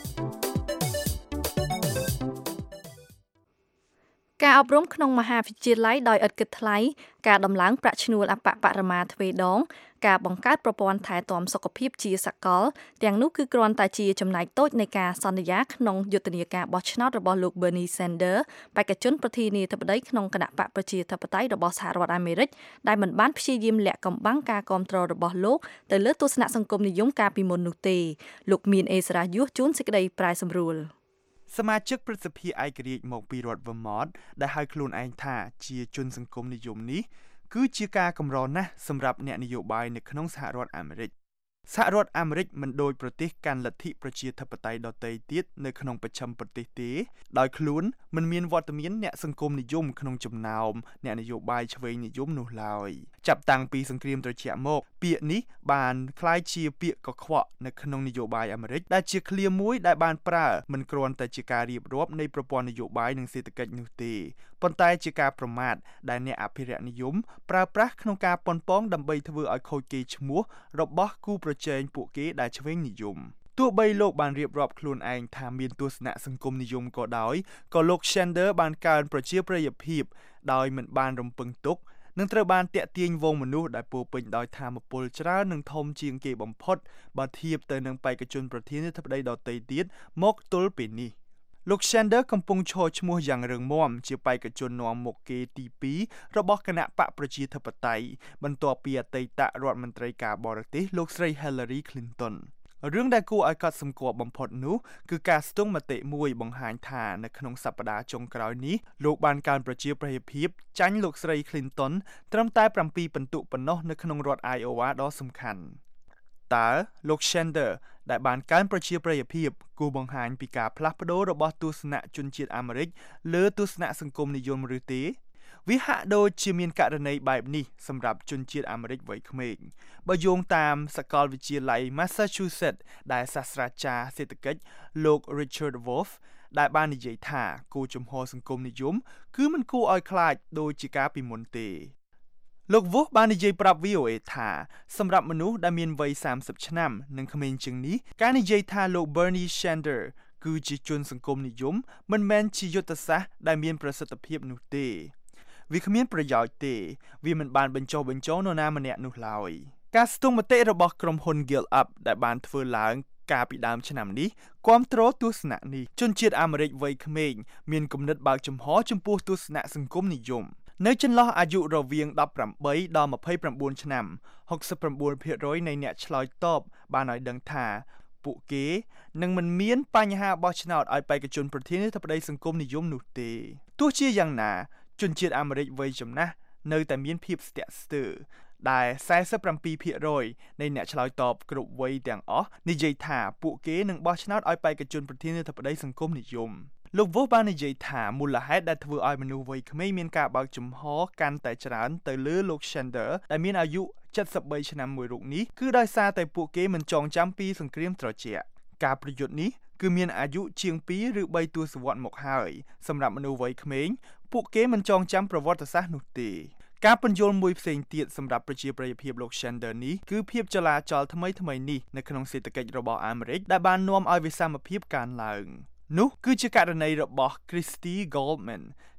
ការអប់រំក្នុងមហាវិទ្យាល័យដោយឥតគិតថ្លៃការដំឡើងប្រាក់ឈ្នួលអបបរមាទ្វេដងការបង្កើតប្រព័ន្ធថែទាំសុខភាពជាសកលទាំងនោះគឺគ្រាន់តែជាចំណែកតូចនៃការសន្យាក្នុងយុទ្ធនាការបោះឆ្នោតរបស់លោក Bernie Sanders បេក្ខជនប្រធានាធិបតីក្នុងគណៈបកប្រជាធិបតេយ្យរបស់សហរដ្ឋអាមេរិកដែលមិនបានព្យាយាមលាក់កំបាំងការគាំទ្ររបស់លោកទៅលើទស្សនៈសង្គមនិយមកាលពីមុននោះទេលោកមានអេសារ៉ាយុះជូនសេចក្តីប្រែសម្រួលសមាជិកព្រឹទ្ធសភាឯករាជ្យមកពីរដ្ឋ Vermont ដែលហៅខ្លួនឯងថាជាជនសង្គមនិយមនេះគឺជាការកម្រណាស់សម្រាប់អ្នកនយោបាយនៅក្នុងសហរដ្ឋអាមេរិកសហរដ្ឋអាមេរិកមិនដូចប្រទេសកាន់លទ្ធិប្រជាធិបតេយ្យដទៃទៀតនៅក្នុងបច្ចឹមប្រទេសទេដោយខ្លួនមិនមានវត្តមានអ្នកសង្គមនិយមក្នុងចំណោមអ្នកនយោបាយឆ្វេងនិយមនោះឡើយចាប់តាំងពីសង្គ្រាមត្រជាក់មកពាក្យនេះបានក្លាយជាពាក្យកខ្វក់នៅក្នុងនយោបាយអាមេរិកដែលជាឃ្លាមួយដែលបានប្រើមិនគ្រាន់តែជាការរៀបរាប់នៃប្រព័ន្ធនយោបាយនិងសេដ្ឋកិច្ចនោះទេប៉ុន្តែជាការប្រមាថដែលអ្នកអភិរក្សនិយមប្រើប្រាស់ក្នុងការប៉ុនប៉ងដើម្បីធ្វើឲ្យខូចកេរ្តិ៍ឈ្មោះរបស់គូប្រជែងពួកគេដែលឆ្វេងនិយមទោះបីលោកបានរៀបរាប់ខ្លួនឯងថាមានទស្សនៈសង្គមនិយមក៏ដោយក៏លោក Sanders បានកើនប្រជាប្រិយភាពដោយមិនបានរំពឹងទុកនឹងត្រូវបានតាក់ទាញវងមនុស្សដែលពោពេញដោយថាមពលច្រើននិងធំជាងគេបំផុតបើធៀបទៅនឹងបេក្ខជនប្រធានាធិបតីដទៃទៀតមកទល់ពេលនេះលោក Sanders កំពុងឈរឈ្មោះយ៉ាងរឹងមាំជាបេក្ខជននាំមុខគេទី2របស់គណៈបកប្រជាធិបតេយ្យបន្ទាប់ពីអតីតរដ្ឋមន្ត្រីការបរទេសលោកស្រី Hillary Clinton រឿងដែលគួរឲ្យកត់សម្គាល់បំផុតនោះគឺការស្ទង់មតិមួយបង្ហាញថានៅក្នុងសប្តាហ៍ចុងក្រោយនេះលោកបានកើនប្រជាប្រិយភាពចាញ់លោកស្រី Clinton ត្រឹមតែ7ពិន្ទុប៉ុណ្ណោះនៅក្នុងរដ្ឋ Iowa ដ៏សំខាន់តើលោក Sanders ដែលបានកើនប្រជាប្រិយភាពគួរបង្ហាញពីការផ្លាស់ប្ដូររបស់ទស្សនៈជនជាតិអាមេរិកលើទស្សនៈសង្គមនិយមឬទេវាហាក់ដូចជាមានករណីបែបនេះសម្រាប់ជនជាតិអាមេរិកវ័យក្មេងបើយោងតាមសាកលវិទ្យាល័យ Massachusetts ដែលសាស្ត្រាចារ្យសេដ្ឋកិច្ចលោក Richard Wolff ដែលបាននិយាយថាគោលជំហរសង្គមនិយមគឺមិនគួរឲ្យខ្លាចដូចជាការពីមុនទេលោក Wolff បាននិយាយប្រាប់ VOA ថាសម្រាប់មនុស្សដែលមានវ័យ30ឆ្នាំនិងក្មេងជាងនេះការនិយាយថាលោក Bernie Sanders គឺជាជនសង្គមនិយមមិនមែនជាយុទ្ធសាស្ត្រដែលមានប្រសិទ្ធភាពនោះទេវាគ្មានប្រយោជន៍ទេវាមិនបានបញ្ចុះបញ្ចូលនរណាម្នាក់នោះឡើយការស្ទង់មតិរបស់ក្រុមហ៊ុន Gallup ដែលបានធ្វើឡើងកាលពីដើមឆ្នាំនេះគាំទ្រទស្សនៈនេះជនជាតិអាមេរិកវ័យក្មេងមានគំនិតបើកចំហចំពោះទស្សនៈសង្គមនិយមនៅចន្លោះអាយុរវាង18ដល់29ឆ្នាំ 69% នៃអ្នកឆ្លើយតបបានឲ្យដឹងថាពួកគេនឹងមិនមានបញ្ហាបោះឆ្នោតឲ្យបេក្ខជនប្រធានាធិបតីសង្គមនិយមនោះទេទោះជាយ៉ាងណាជនជាតិអាមេរិកវ័យចំណាស់នៅតែមានភាពស្ទាក់ស្ទើរដែល 47% នៃអ្នកឆ្លើយតបគ្រប់វ័យទាំងអស់និយាយថាពួកគេនឹងបោះឆ្នោតឲ្យបេក្ខជនប្រធានាធិបតីសង្គមនិយមលោក Wolff បាននិយាយថាមូលហេតុដែលធ្វើឲ្យមនុស្សវ័យក្មេងមានការបើកចំហកាន់តែច្រើនទៅលើលោក Sanders ដែលមានអាយុ73ឆ្នាំមួយរូបនេះគឺដោយសារតែពួកគេមិនចងចាំពីសង្គ្រាមត្រជាក់ការប្រយុទ្ធនេះគឺមានអាយុជាង2ឬ3ទសវត្សរ៍មកហើយសម្រាប់មនុស្សវ័យក្មេងពួកគេមិនចងចាំប្រវត្តិសាស្ត្រនោះទេការពន្យល់មួយផ្សេងទៀតសម្រាប់ប្រជាប្រិយភាពលោក Sanders នេះគឺភាពចលាចលថ្មីៗនេះនៅក្នុងសេដ្ឋកិច្ចរបស់អាមេរិកដែលបាននាំឲ្យវិសមភាពកើនឡើងនោះគឺជាករណីរបស់ Christy Goldman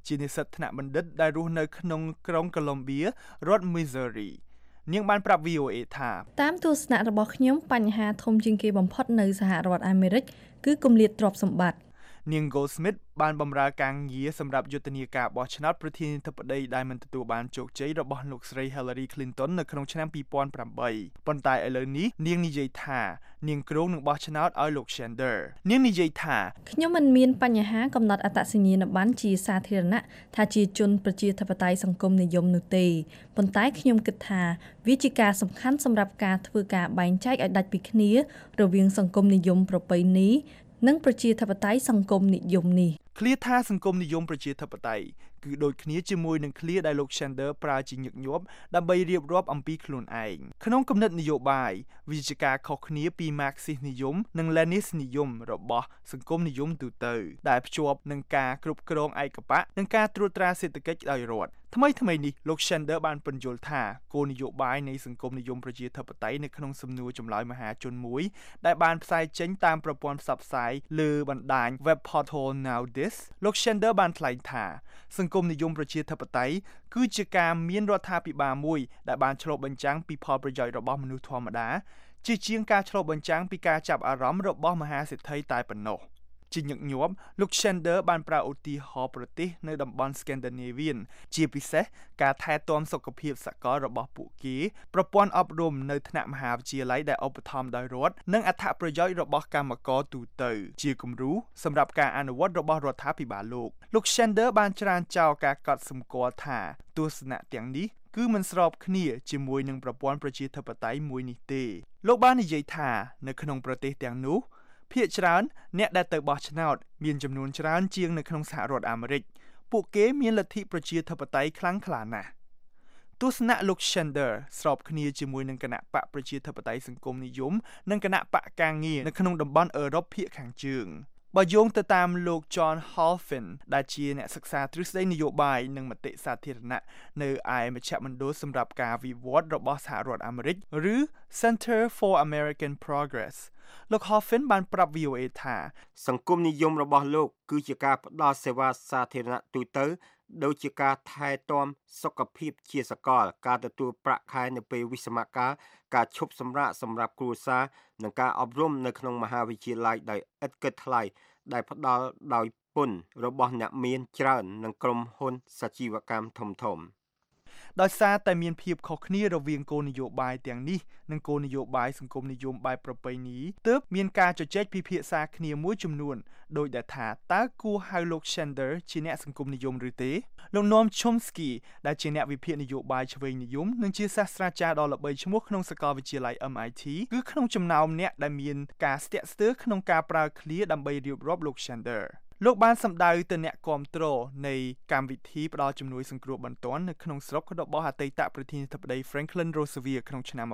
ជានិស្សិតថ្នាក់បណ្ឌិតដែលរស់នៅក្នុងក្រុង Columbia រដ្ឋ Missouri នាងបានប្រាប់ VOA ថាតាមទស្សនៈរបស់ខ្ញុំបញ្ហាធំជាងគេបំផុតនៅសហរដ្ឋអាមេរិកគឺគម្លាតទ្រព្យសម្បត្តិនាង Goldsmith បានបម្រើការងារសម្រាប់យុទ្ធនាការបោះឆ្នោតប្រធានាធិបតីដែលមិនទទួលបានជោគជ័យរបស់លោកស្រី Hillary Clinton នៅក្នុងឆ្នាំ2008ប៉ុន្តែឥឡូវនេះនាងនិយាយថានាងគ្រោងនឹងបោះឆ្នោតឲ្យលោក Sanders នាងនិយាយថាខ្ញុំមិនមានបញ្ហាកំណត់អត្តសញ្ញាណប័ណ្ណជាសាធារណៈថាជាជនប្រជាធិបតេយ្យសង្គមនិយមនោះទេប៉ុន្តែខ្ញុំគិតថាវាជាការសំខាន់សម្រាប់ការធ្វើការបែងចែកឲ្យដាច់ពីគ្នារវាងសង្គមនិយមប្រពៃណីនិងប្រជាធិបតេយ្យសង្គមនិយមនេះឃ្លាថាសង្គមនិយមប្រជាធិបតេយ្យគឺដូចគ្នាជាមួយនឹងឃ្លាដែលលោក Sanders ប្រើជាញឹកញាប់ដើម្បីរៀបរាប់អំពីខ្លួនឯងក្នុងគំនិតនយោបាយវាជាការខុសគ្នាពី Marxist និយមនិង Leninist និយមរបស់សង្គមនិយមទូទៅដែលភ្ជាប់នឹងការគ្រប់គ្រងឯកបកនិងការត្រួតត្រាសេដ្ឋកិច្ចដោយរដ្ឋថ្មីនេះលោក Sanders បានពន្យល់ថាគោលនយោបាយនៃសង្គមនិយមប្រជាធិបតេយ្យនៅក្នុងសំណួរចម្លើយមហាជនមួយដែលបានផ្សាយចេញតាមប្រព័ន្ធផ្សព្វផ្សាយលើបណ្ដាញ Web Portal Nowthis លោក Sanders បានថ្លែងថាសង្គមនិយមប្រជាធិបតេយ្យគឺជាការមានរដ្ឋាភិបាលមួយដែលបានឆ្លុះបញ្ចាំងពីផលប្រយោជន៍របស់មនុស្សធម្មតាជាជាងការឆ្លុះបញ្ចាំងពីការចាប់អារម្មណ៍របស់មហាសេដ្ឋីតែប៉ុណ្ណោះជាញឹកញាប់លោក Sanders បានប្រើឧទាហរណ៍ប្រទេសនៅតំបន់ Scandinavian ជាពិសេសការថែទាំសុខភាពសកលរបស់ពួកគេប្រព័ន្ធអប់រំនៅថ្នាក់មហាវិទ្យាល័យដែលឧបត្ថម្ភដោយរដ្ឋនិងអត្ថប្រយោជន៍របស់កម្មករទូទៅជាគំរូសម្រាប់ការអនុវត្តរបស់រដ្ឋាភិបាលលោក Sanders បានច្រានចោលការកត់សម្គាល់ថាទស្សនៈទាំងនេះគឺមិនស្របគ្នាជាមួយនឹងប្រព័ន្ធប្រជាធិបតេយ្យមួយនេះទេលោកបាននិយាយថានៅក្នុងប្រទេសទាំងនោះភាគច្រើនអ្នកដែលទៅបោះឆ្នោតមានចំនួនច្រើនជាងនៅក្នុងសហរដ្ឋអាមេរិកពួកគេមានលទ្ធិប្រជាធិបតេយ្យខ្លាំងក្លាណាស់ទស្សនៈលោក Sanders ស្របគ្នាជាមួយនឹងគណៈបកប្រជាធិបតេយ្យសង្គមនិយមនិងគណៈបកការងារនៅក្នុងតំបន់អឺរ៉ុបភាគខាងជើងបើយោងទៅតាមលោក John Halfin ដែលជាអ្នកសិក្សាទ្រឹស្ដីនយោបាយនិងមតិសាធារណៈនៅឯមជ្ឈមណ្ឌលសម្រាប់ការវិវត្តរបស់សហរដ្ឋអាមេរិកឬ Center for American Progressលោក Halfin បានប្រាប់ VOA ថាសង្គមនិយមរបស់លោកគឺជាការផ្ដល់សេវាសាធារណៈទូទៅដូចជាការថែទាំសុខភាពជាសកលការទទួលប្រាក់ខែនៅពេលវិស្សមកាលការឈប់សម្រាកសម្រាប់គ្រួសារនិងការអប់រំនៅក្នុងមហាវិទ្យាល័យដោយឥតគិតថ្លៃដែលផ្ដល់ដោយពន្ធរបស់អ្នកមានច្រើននិងក្រុមហ៊ុនសាជីវកម្មធំៗដោយសារតែមានភាពខុសគ្នារវាងគោលនយោបាយទាំងនេះនិងគោលនយោបាយសង្គមនិយមបែបប្រពៃណីទើបមានការជជែកពិភាក្សាគ្នាមួយចំនួនដោយដែលថាតើគួរហៅលោក Sanders ជាអ្នកសង្គមនិយមឬទេលោក Noam Chomsky ដែលជាអ្នកវិភាគនយោបាយឆ្វេងនិយមនិងជាសាស្ត្រាចារ្យដ៏ល្បីឈ្មោះក្នុងសាកលវិទ្យាល័យ MIT គឺក្នុងចំណោមអ្នកដែលមានការស្ទាក់ស្ទើរក្នុងការប្រើឃ្លាដើម្បីរៀបរាប់លោក Sandersលោកបានសម្ដៅទៅអ្នកគាំទ្រនៃកម្មវិធីផ្ដល់ជំនួយសង្គ្រោះបន្ទាន់នៅក្នុងស្រុករបស់អតីតប្រធានាធិបតី Franklin Roosevelt ក្នុងឆ្នាំ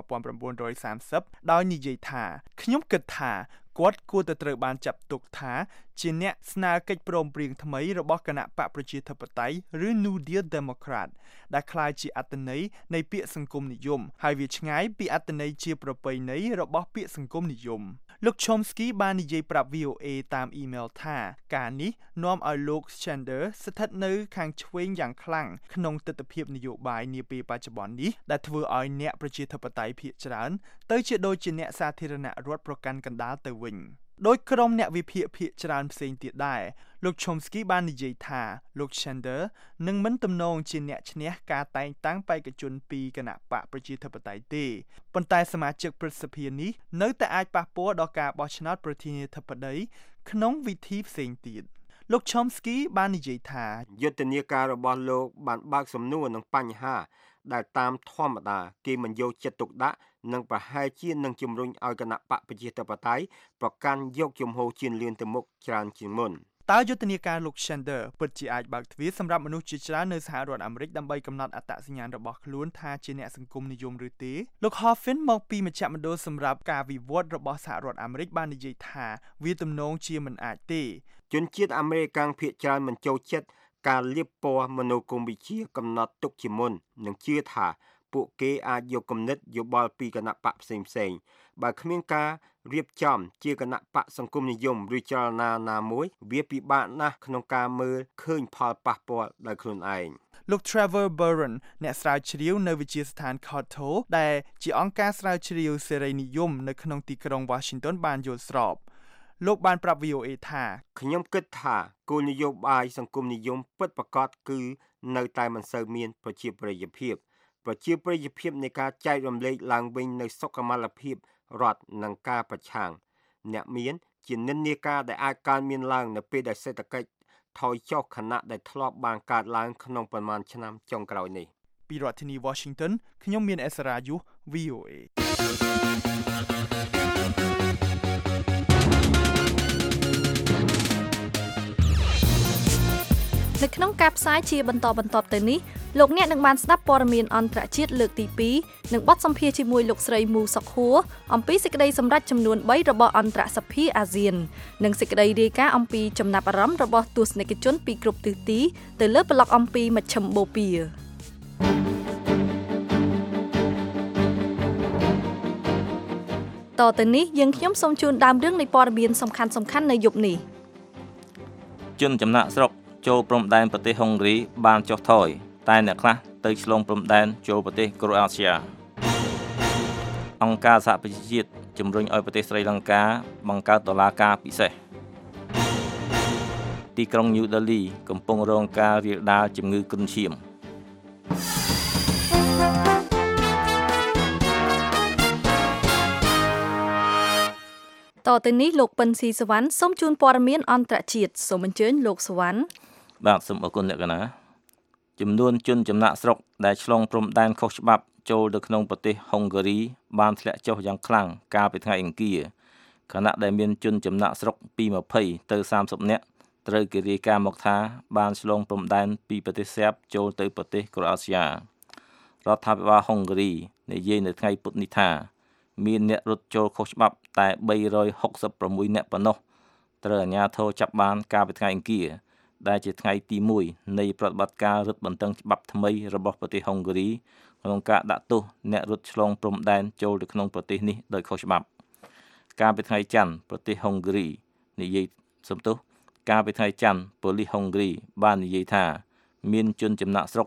1930ដោយនិយាយថាខ្ញុំគិតថាគាត់គួរតែត្រូវបានចាត់ទុកថាជាអ្នកស្នើកិច្ចព្រមព្រៀងថ្មីរបស់គណៈបកប្រជាធិបតេយ្យឬ New Deal Democrat ដែលក្លាយជាអត្ថន័យនៃពាក្យសង្គមនិយមហើយវាឆ្ងាយពីអត្ថន័យជាប្រពៃណីរបស់ពាក្យសង្គមនិយមលោក Chomsky បាននិយាយប្រាប់ VOA តាមអ៊ីមែលថាការនេះនាំឲ្យលោក Sanders ស្ថិតនៅខាងឆ្វេងយ៉ាងខ្លាំងក្នុងទិដ្ឋភាពនយោបាយនាពេលបច្ចុប្បន្ននេះដែលធ្វើឲ្យអ្នកប្រជាធិបតេយ្យភាគច្រើនទៅជាដូចជាអ្នកសាធារណរដ្ឋប្រកាន់កណ្ដាលទៅវិញដោយក្រុមអ្នកវិភាគភាគច្រើនផ្សេងទៀតដែរលោក Chomsky បាននិយាយថាលោក Sanders នឹងមិនទំនងជាអ្នកឈ្នះការតែងតាំងបេក្ខជនពីគណៈបកប្រជាធិបតេយ្យទេប៉ុន្តែសមាជិកព្រឹទ្ធសភានេះនៅតែអាចប៉ះពាល់ដល់ការបោះឆ្នោតប្រធានាធិបតីក្នុងវិធីផ្សេងទៀតលោក Chomsky បាននិយាយថាយុទ្ធនាការរបស់លោកបានបើកសំណួរនឹងបញ្ហាដែលតាមធម្មតាគេមិនយកចិត្តទុកដាក់និងប្រហែលជានឹងជំរុញឲ្យគណៈបកប្រជាធិបតេយ្យប្រកាន់យកជំហរជឿនលឿនទៅមុខច្រើនជាងមុនតើយុទ្ធនាការលោក Sanders ពិតជាអាចបើកទ្វារសម្រាប់មនុស្សជាច្រើននៅសហរដ្ឋអាមេរិកដើម្បីកំណត់អត្តសញ្ញាណរបស់ខ្លួនថាជាអ្នកសង្គមនិយមឬទេលោក Halfin មកពីមជ្ឈមណ្ឌលសម្រាប់ការវិវត្តរបស់សហរដ្ឋអាមេរិកបាននិយាយថាវាទំនងជាមិនអាចទេជនជាតិអាមេរិកភាគច្រើនមិនចូលចិត្តការលាបពណ៌មនោគមវិជ្ជាកំណត់ទុកជាមុននិងជឿថាពួកគេអាចយកគំនិតយោបល់ពីគណៈបកផ្សេងៗបើគ្មានការរៀបចំជាគណៈបកសង្គមនិយមឬចលនាណាមួយវាពិបាកណាស់ក្នុងការមើលឃើញផលប៉ះពាល់ដោយខ្លួនឯងលោក Trevor Burren អ្នកស្រាវជ្រាវនៅវិទ្យាស្ថាន Cato ដែលជាអង្គការស្រាវជ្រាវសេរីនិយមនៅក្នុងទីក្រុង Washington បានយល់ស្របលោកបានប្រាប់ VOA ថាខ្ញុំគិតថាគោលនយោបាយសង្គមនិយមពិតប្រាកដគឺនៅតែមិនសូវមានប្រជាប្រិយភាពនៃការចែករំលែកឡើងវិញនៅសុខុមាលភាពរដ្ឋនិងការប្រឆាំងអ្នកមានជានិន្នាការដែលអាចកើតមានឡើងនៅពេលដែលសេដ្ឋកិច្ចថយចុះខណៈដែលធ្លាប់បានកើតឡើងក្នុងប្រមាណឆ្នាំចុងក្រោយនេះពីរដ្ឋធានី Washington ខ្ញុំមានអេសរ៉ាយុ VOA នៅក្នុងការផ្សាយជាបន្តទៅនេះលោកអ្នកនឹងបានស្ដាប់ព័ត៌មានអន្តរជាតិលើកទី2និងបទសម្ភាសន៍ជាមួយលោកស្រីមូសុកហួរអំពីសេចក្តីសម្រេចចំនួន3របស់អន្តរសភាអាស៊ាននិងសេចក្តីរាយការណ៍អំពីចំណាប់អារម្មណ៍របស់ទស្សនិកជនពីគ្រប់ទិសទីទៅលើប្លុកអំពីមជ្ឈិមបូព៌ាតទៅនេះយើងខ្ញុំសូមជូនដើមរឿងនៃព័ត៌មានសំខាន់ៗនៅយប់នេះជនចំណាក់ស្រុកចូលព្រំដែនប្រទេសហុងគ្រីបានចុះថយតែអ្នកខ្លះទៅឆ្លងព្រំដែនចូលប្រទេសក្រូអាសៀអង្គការសហប្រជាជាតិជំរុញឲ្យប្រទេសស្រីលង្កាបង្កើតតុលាការពិសេសទីក្រុងញូដេលីកំពុងរងការរាលដាលជំងឺគ្រុនឈាមតទៅនេះលោកពិនស៊ីសវណ្ណសូមជូនព័ត៌មានអន្តរជាតិសូមអញ្ជើញលោកសវណ្ណបាទសូមអរគុណអ្នកកណាចំនួនជនចំណាក់ស្រុកដែលឆ្លងព្រំដែនខុសច្បាប់ចូលទៅក្នុងប្រទេសហុងហ្គារីបានធ្លាក់ចុះយ៉ាងខ្លាំងកាលពីថ្ងៃអង្គារខណៈដែលមានជនចំណាក់ស្រុកពី20ទៅ30នាក់ត្រូវគេរាយការណ៍មកថាបានឆ្លងព្រំដែនពីប្រទេសសេបចូលទៅប្រទេសក្រូអាសៀរដ្ឋាភិបាលហុងហ្គារីនិយាយនៅថ្ងៃពុធនេះថាមានអ្នករត់ចូលខុសច្បាប់តែ366នាក់ប៉ុណ្ណោះត្រូវអាជ្ញាធរចាប់បានកាលពីថ្ងៃអង្គារដែលជាថ្ងៃទី1នៃប្រតិបត្តិការរឹតបន្តឹងច្បាប់ថ្មីរបស់ប្រទេសហុងហ្គារីក្នុងការដាក់ទោសអ្នករត់ឆ្លងព្រំដែនចូលទៅក្នុងប្រទេសនេះដោយខុសច្បាប់កាលពីថ្ងៃច័ន្ទប្រទេសហុងហ្គារីនិយាយសំទោសកាលពីថ្ងៃច័ន្ទប៉ូលីសហុងហ្គារីបាននិយាយថាមានជនចំណាក់ស្រុក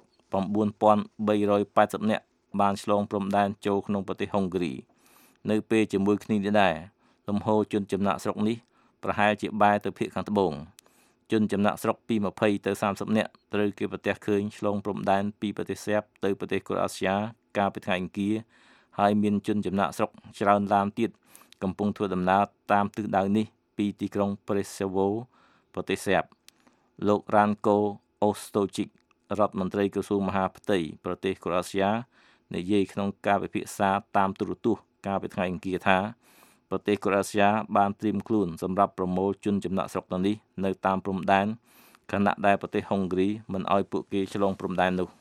9380នាក់បានឆ្លងព្រំដែនចូលក្នុងប្រទេសហុងហ្គារីនៅពេលជាមួយគ្នានេះដែរលំហូរជនចំណាក់ស្រុកនេះប្រហែលជាបែរទៅភាគខាងត្បូងជនចំណាក់ស្រុកពី20ទៅ30នាក់ត្រូវគេប្រទះឃើញឆ្លងព្រំដែនពីប្រទេសសេបទៅប្រទេសក្រូអាសៀកាលពីថ្ងៃអង្គារហើយមានជនចំណាក់ស្រុកច្រើនឡានទៀតកំពុងធ្វើដំណើរតាមទិសដៅនេះពីទីក្រុងប្រេសាវ៉ូប្រទេសសេបលោករ៉ានកូអូស្តូជីករដ្ឋមន្ត្រីក្រសួងមហាផ្ទៃប្រទេសក្រូអាសៀនិយាយក្នុងការពិភាក្សាតាមទូរទស្សន៍កាលពីថ្ងៃអង្គារថាប្រទេសក្រូអាសៀបានត្រៀមខ្លួនសម្រាប់ប្រមូលជនចំណាក់ស្រុកទាំងនេះនៅតាមព្រំដែនខណៈដែលប្រទេសហុងហ្គារីមិនអោយពួកគេឆ្លងព្រំដែននោះ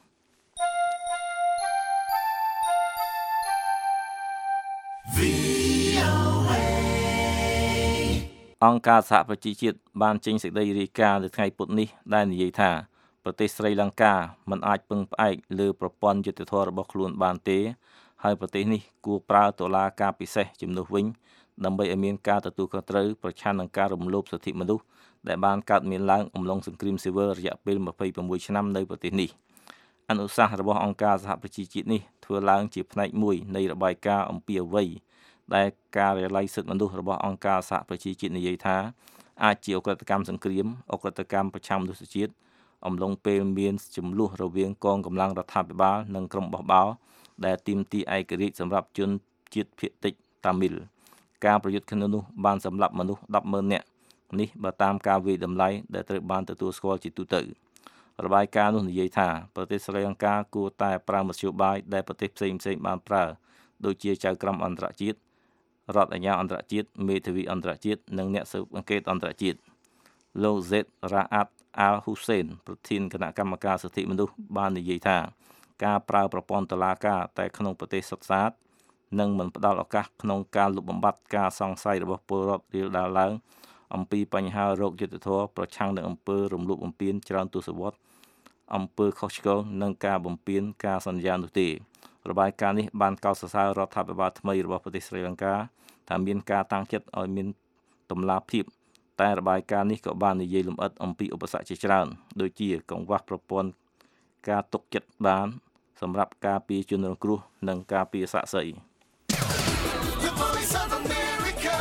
អង្គការសហប្រជាជាតិបានចេញសេចក្តីរាយការណ៍នៅថ្ងៃពុធនេះដែលនិយាយថាប្រទេសស្រីលង្កាមិនអាចពឹងផ្អែកលើប្រព័ន្ធយុត្តិធម៌របស់ខ្លួនបានទេហើយប្រទេសនេះគួរប្រើតុលាការពិសេសជំនួសវិញដើម្បីឲ្យមានការទទួលខុសត្រូវប្រឆាំងនឹងការរំលោភសិទ្ធិមនុស្សដែលបានកើតមានឡើងអំឡុងសង្គ្រាមស៊ីវិលរយៈពេល26ឆ្នាំនៅប្រទេសនេះអនុសាសន៍របស់អង្គការសហប្រជាជាតិនេះធ្វើឡើងជាផ្នែកមួយនៃរបាយការណ៍អំពីអ្វីដែលការិយាល័យសិទ្ធិមនុស្សរបស់អង្គការសហប្រជាជាតិនិយាយថាអាចជាអក្រិតកម្មសង្គ្រាមអក្រិតកម្មប្រឆាំងមនុស្សជាតិអំឡុងពេលមានចំនួនរវាងកងកម្លាំងរដ្ឋាភិបាលនិងក្រុមបះបោរដែលទាមទារឯករាជ្យសម្រាប់ជនជាតិភាគតិចតាមីលការប្រយុទ្ធគ្នានោះបានសម្លាប់មនុស្ស 10,000 នាក់នេះបើតាមការវិយតម្លៃដែលត្រូវបានទទួលស្គាល់ជាទូទៅរបាយការណ៍នោះនិយាយថាប្រទេសស្រីលង្កាគួរតែប្រើមធ្យោបាយដែលប្រទេសផ្សេងៗបានប្រើដូចជាចៅក្រមអន្តរជាតិរដ្ឋអាជ្ញាអន្តរជាតិមេធាវីអន្តរជាតិនិងអ្នកស៊ើបអង្កេតអន្តរជាតិលោក Z. Raad Al-Hussein ប្រធានគណៈកម្មការសិទ្ធិមនុស្សបាននិយាយថាការប្រើប្រព័ន្ធតុលាការតែក្នុងប្រទេសសុទ្ធសាធនឹងមិនផ្ដល់ឱកាសក្នុងការលុបបំបាត់ការសង្ស័យរបស់ពលរដ្ឋរាលដាលឡើងអំពីបញ្ហារោគយុត្តិធម៌ប្រឆាំងនឹងអំពើរំលោភបំពានច្រើនទសវត្សរ៍អំពើខុសឆ្គងនិងការបំពានការសន្យានោះទេរបាយការណ៍នេះបានកោតសរសើររដ្ឋាភិបាលថ្មីរបស់ប្រទេសស្រីលង្កាថាមានការតាំងចិត្តឲ្យមានតម្លាភាពតែរបាយការណ៍នេះក៏បាននិយាយលម្អិតអំពីឧបសគ្គជាច្រើនដូចជាកង្វះប្រព័ន្ធការទុកចិត្តបានសម្រាប់ការពារជនរងគ្រោះនិងការពារសាក្សី The Voice of America.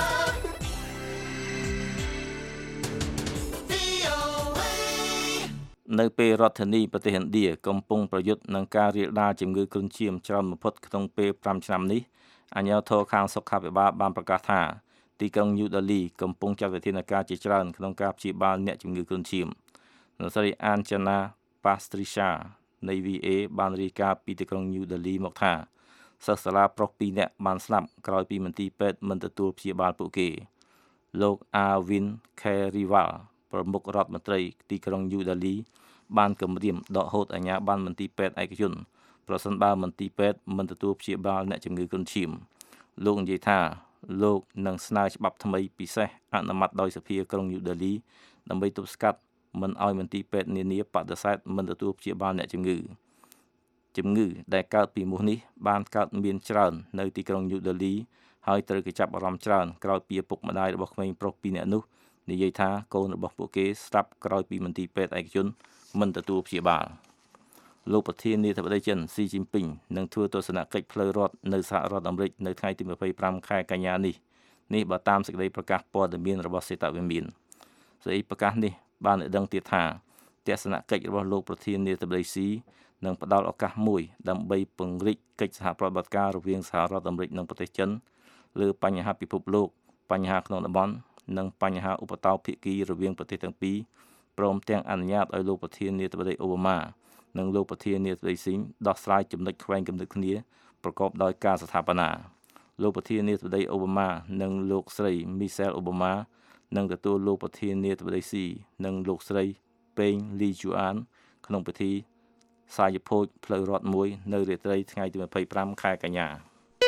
VOA. នៅពេលរដ្ឋធានីប្រទេសឥណ្ឌាកំពុងប្រយុទ្ធនឹងការរាលដាលជំងឺគ្រុនឈាមច្រើនបំផុតក្នុងពេល5ឆ្នាំនេះអាជ្ញាធរខាងសុខាភិបាលបានប្រកាសថាទីក្រុងញូដេលីកំពុងចាត់វិធានការជាច្រើនក្នុងការព្យាបាលអ្នកជំងឺគ្រុនឈាមលោកស្រីអានចាណាប៉ាស្ទ្រីសានៃ VA បានរាយការណ៍ពីទីក្រុងញូដេលីមកថាសិស្សសាលាប្រុស2នាក់បានស្លាប់ក្រោយពីមន្ទីរពេទ្យមិនទទួលព្យាបាលពួកគេលោកអាវិនខេរីវ៉ាល់ប្រមុខរដ្ឋមន្ត្រីទីក្រុងញូដេលីបានគម្រាមដកហូតអាជ្ញាប័ណ្ណមន្ទីរពេទ្យឯកជនប្រសិនបើមន្ទីរពេទ្យមិនទទួលព្យាបាលអ្នកជំងឺគ្រុនឈាមលោកនិយាយថាលោកនឹងស្នើច្បាប់ថ្មីពិសេសអនុម័តដោយសភាក្រុងញូដេលីដើម្បីទប់ស្កាត់មិនឲ្យមន្ទីរពេទ្យនានាបដិសេធមិនទទួលព្យាបាលអ្នកជំងឺដែលកើតពីមូសនេះបានកើតមានច្រើននៅទីក្រុងញូដេលីហើយត្រូវគេចាប់អារម្មណ៍ច្រើនក្រោយពីឪពុកម្ដាយរបស់ក្មេងប្រុស2នាក់នោះនិយាយថាកូនរបស់ពួកគេស្លាប់ក្រោយពីមន្ទីរពេទ្យឯកជនមិនទទួលព្យាបាលលោកប្រធានាធិបតីចិនស៊ីជីនពីងនឹងធ្វើទស្សនកិច្ចផ្លូវរដ្ឋនៅសហរដ្ឋអាមេរិកនៅថ្ងៃទី25ខែកញ្ញានេះបើតាមសេចក្តីប្រកាសព័ត៌មានរបស់សេតវិមានសេចក្តីប្រកាសនេះបានឲ្យដឹងទៀតថាទស្សនកិច្ចរបស់លោកប្រធានាធិបតីស៊ីនឹងផ្ដល់ឱកាសមួយដើម្បីពង្រីកកិច្ចសហប្រតិបត្តិការរវាងសហរដ្ឋអាមេរិកនិងប្រទេសចិនលើបញ្ហាពិភពលោកបញ្ហាក្នុងតំបន់និងបញ្ហាឧបតោភាគីរវាងប្រទេសទាំងពីរព្រមទាំងអនុញ្ញាតឲ្យលោកប្រធានាធិបតីអូបាម៉ានិងលោកប្រធានាធិបតីស៊ីដោះស្រាយចំណុចខ្វែងគំនិតគ្នាប្រកបដោយការស្ថាបនាលោកប្រធានាធិបតីអូបាម៉ានិងលោកស្រីមីសែលអូបាម៉ានឹងទទួលលោកប្រធានាធិបតីស៊ីនិងលោកស្រីពេងលីជូអានក្នុងពិធីសាយភោជផ្លូវរដ្ឋមួយនៅរាត្រីថ្ងៃទី25ខែកញ្ញា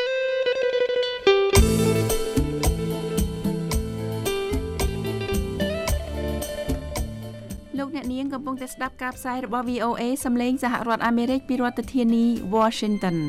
លោកអ្នកនាងកំពុងតែស្ដាប់ការផ្សាយរបស់ VOA សំឡេងសហរដ្ឋអាមេរិកពីរដ្ឋធានី Washington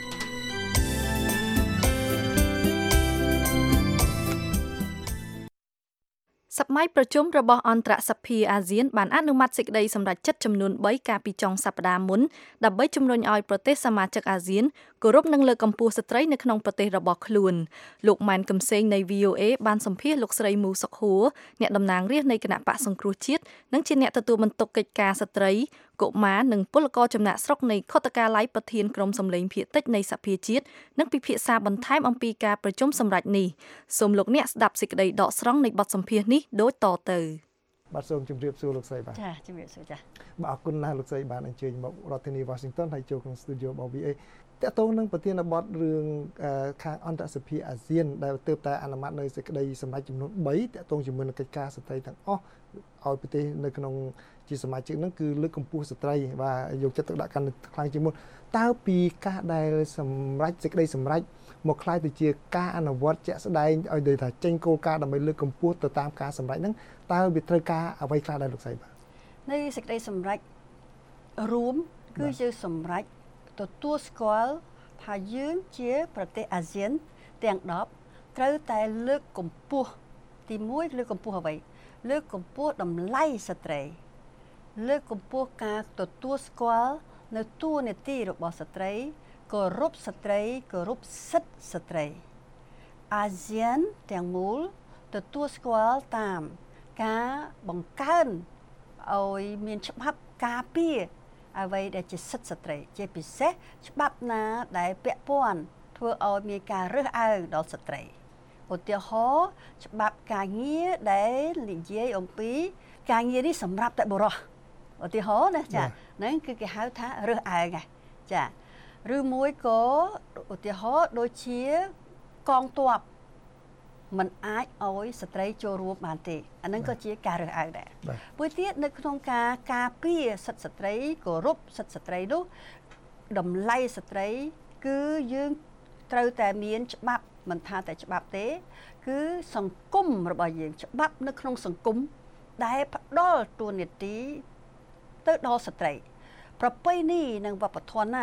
សម័យប្រជុំរបស់អន្តរសភាអាស៊ានបានអនុម័តសេចក្តីសម្រេចចិត្តចំនួន3កាលពីចុងសប្តាហ៍មុនដើម្បីជំរុញឲ្យប្រទេសសមាជិកអាស៊ានគោរពនិងលើកកម្ពស់ស្ត្រីនៅក្នុងប្រទេសរបស់ខ្លួនលោកម៉ែនកំសែងនៃ VOA បានសម្ភាសន៍លោកស្រីមូសុខហួរអ្នកតំណាងរាស្ត្រនៃគណៈបកសង្គ្រោះជាតិនិងជាអ្នកទទួលបន្ទុកកិច្ចការស្ត្រីកុមារនិងពលករចំណាក់ស្រុកនៃខុទ្ទកាល័យប្រធានក្រុមសម្លេងភាគតិចនៃសភាជាតិនិងពិភាក្សាបន្ថែមអំពីការប្រជុំសម្រេចនេះសូមលោកអ្នកស្ដាប់សេចក្តីដកស្រង់នៃបទសម្ភាសន៍នេះដូចតទៅបាទសូមជម្រាបសួរលោកស្រីបាទចាជម្រាបសួរចាបាទអរគុណណាស់លោកស្រីបានអញ្ជើញមករដ្ឋធានី Washington ហើយចូលក្នុង studio របស់ VA តើតើនឹងប្រធានបទរឿងខាងអន្តរសភាអាស៊ានដែលទើបតែអនុម័តនៅសេចក្តីសម្រេចចំនួន3តើតើជាមួយនឹងកិច្ចការស្ត្រីទាំងអស់ឲ្យប្រទេសនៅក្នុងជាសមាជិកនឹងគឺលើកកម្ពស់ស្ត្រីបាទយកចិត្តទុកដាក់កាន់ខ្លាំងជាងមុនតើពីការដែលសម្រេចសេចក្តីសម្រេចមកខ្លាយទៅជាការអនុវត្តជាក់ស្ដែងឲ្យដូចថាចេញគោលការណ៍ដើម្បីលើកកម្ពស់ទៅតាមការសម្រេចហ្នឹងតើវាត្រូវការអ្វីខ្លះដែរលោកស្រីបាទនៅសេចក្តីសម្រេចរួមគឺយើងសម្រេចទទួលស្គាល់ថាយើងជាប្រទេសអាស៊ានទាំង10ត្រូវតែលើកកម្ពស់ទី1លើកកម្ពស់អ្វីលើកកម្ពស់តម្លៃស្ត្រីលើកកម្ពស់ការទទួលស្គាល់នៅតួនាទីរបស់ស្ត្រីគោរពស្ត្រីគោរពសិទ្ធិស្ត្រីអាស៊ានទាំងមូលទទួលស្គាល់តាមការបង្កើនឲ្យមានច្បាប់ការពារអ្វីដែលជាសិទ្ធិស្ត្រីជាពិសេសច្បាប់ណាដែលពាក់ព័ន្ធធ្វើឲ្យមានការរើសអើងដល់ស្ត្រីឧទាហរណ៍ច្បាប់ការងារដែលនិយាយអំពីការងារនេះសម្រាប់តែបុរសឧទាហរណ៍ណាចាហ្នឹងគឺគេហៅថារើសអើងចាឬមួយក៏ឧទាហរណ៍ដូចជាកងទ័ពมันអាចឲ្យស្ត្រីចូលរួមបានទេអាហ្នឹងក៏ជាការរើសអើងដែរមួយទៀតនៅក្នុងការការពារសិទ្ធិស្ត្រីគោរពសិទ្ធិស្ត្រីនោះតម្លៃស្ត្រីគឺយើងត្រូវតែមានច្បាប់មិនថាតែច្បាប់ទេគឺសង្គមរបស់យើងច្បាប់នៅក្នុងសង្គមដែលផ្ដល់តួនាទីទៅដល់ស្ត្រីប្រពៃណីនិងវប្បធម៌ណា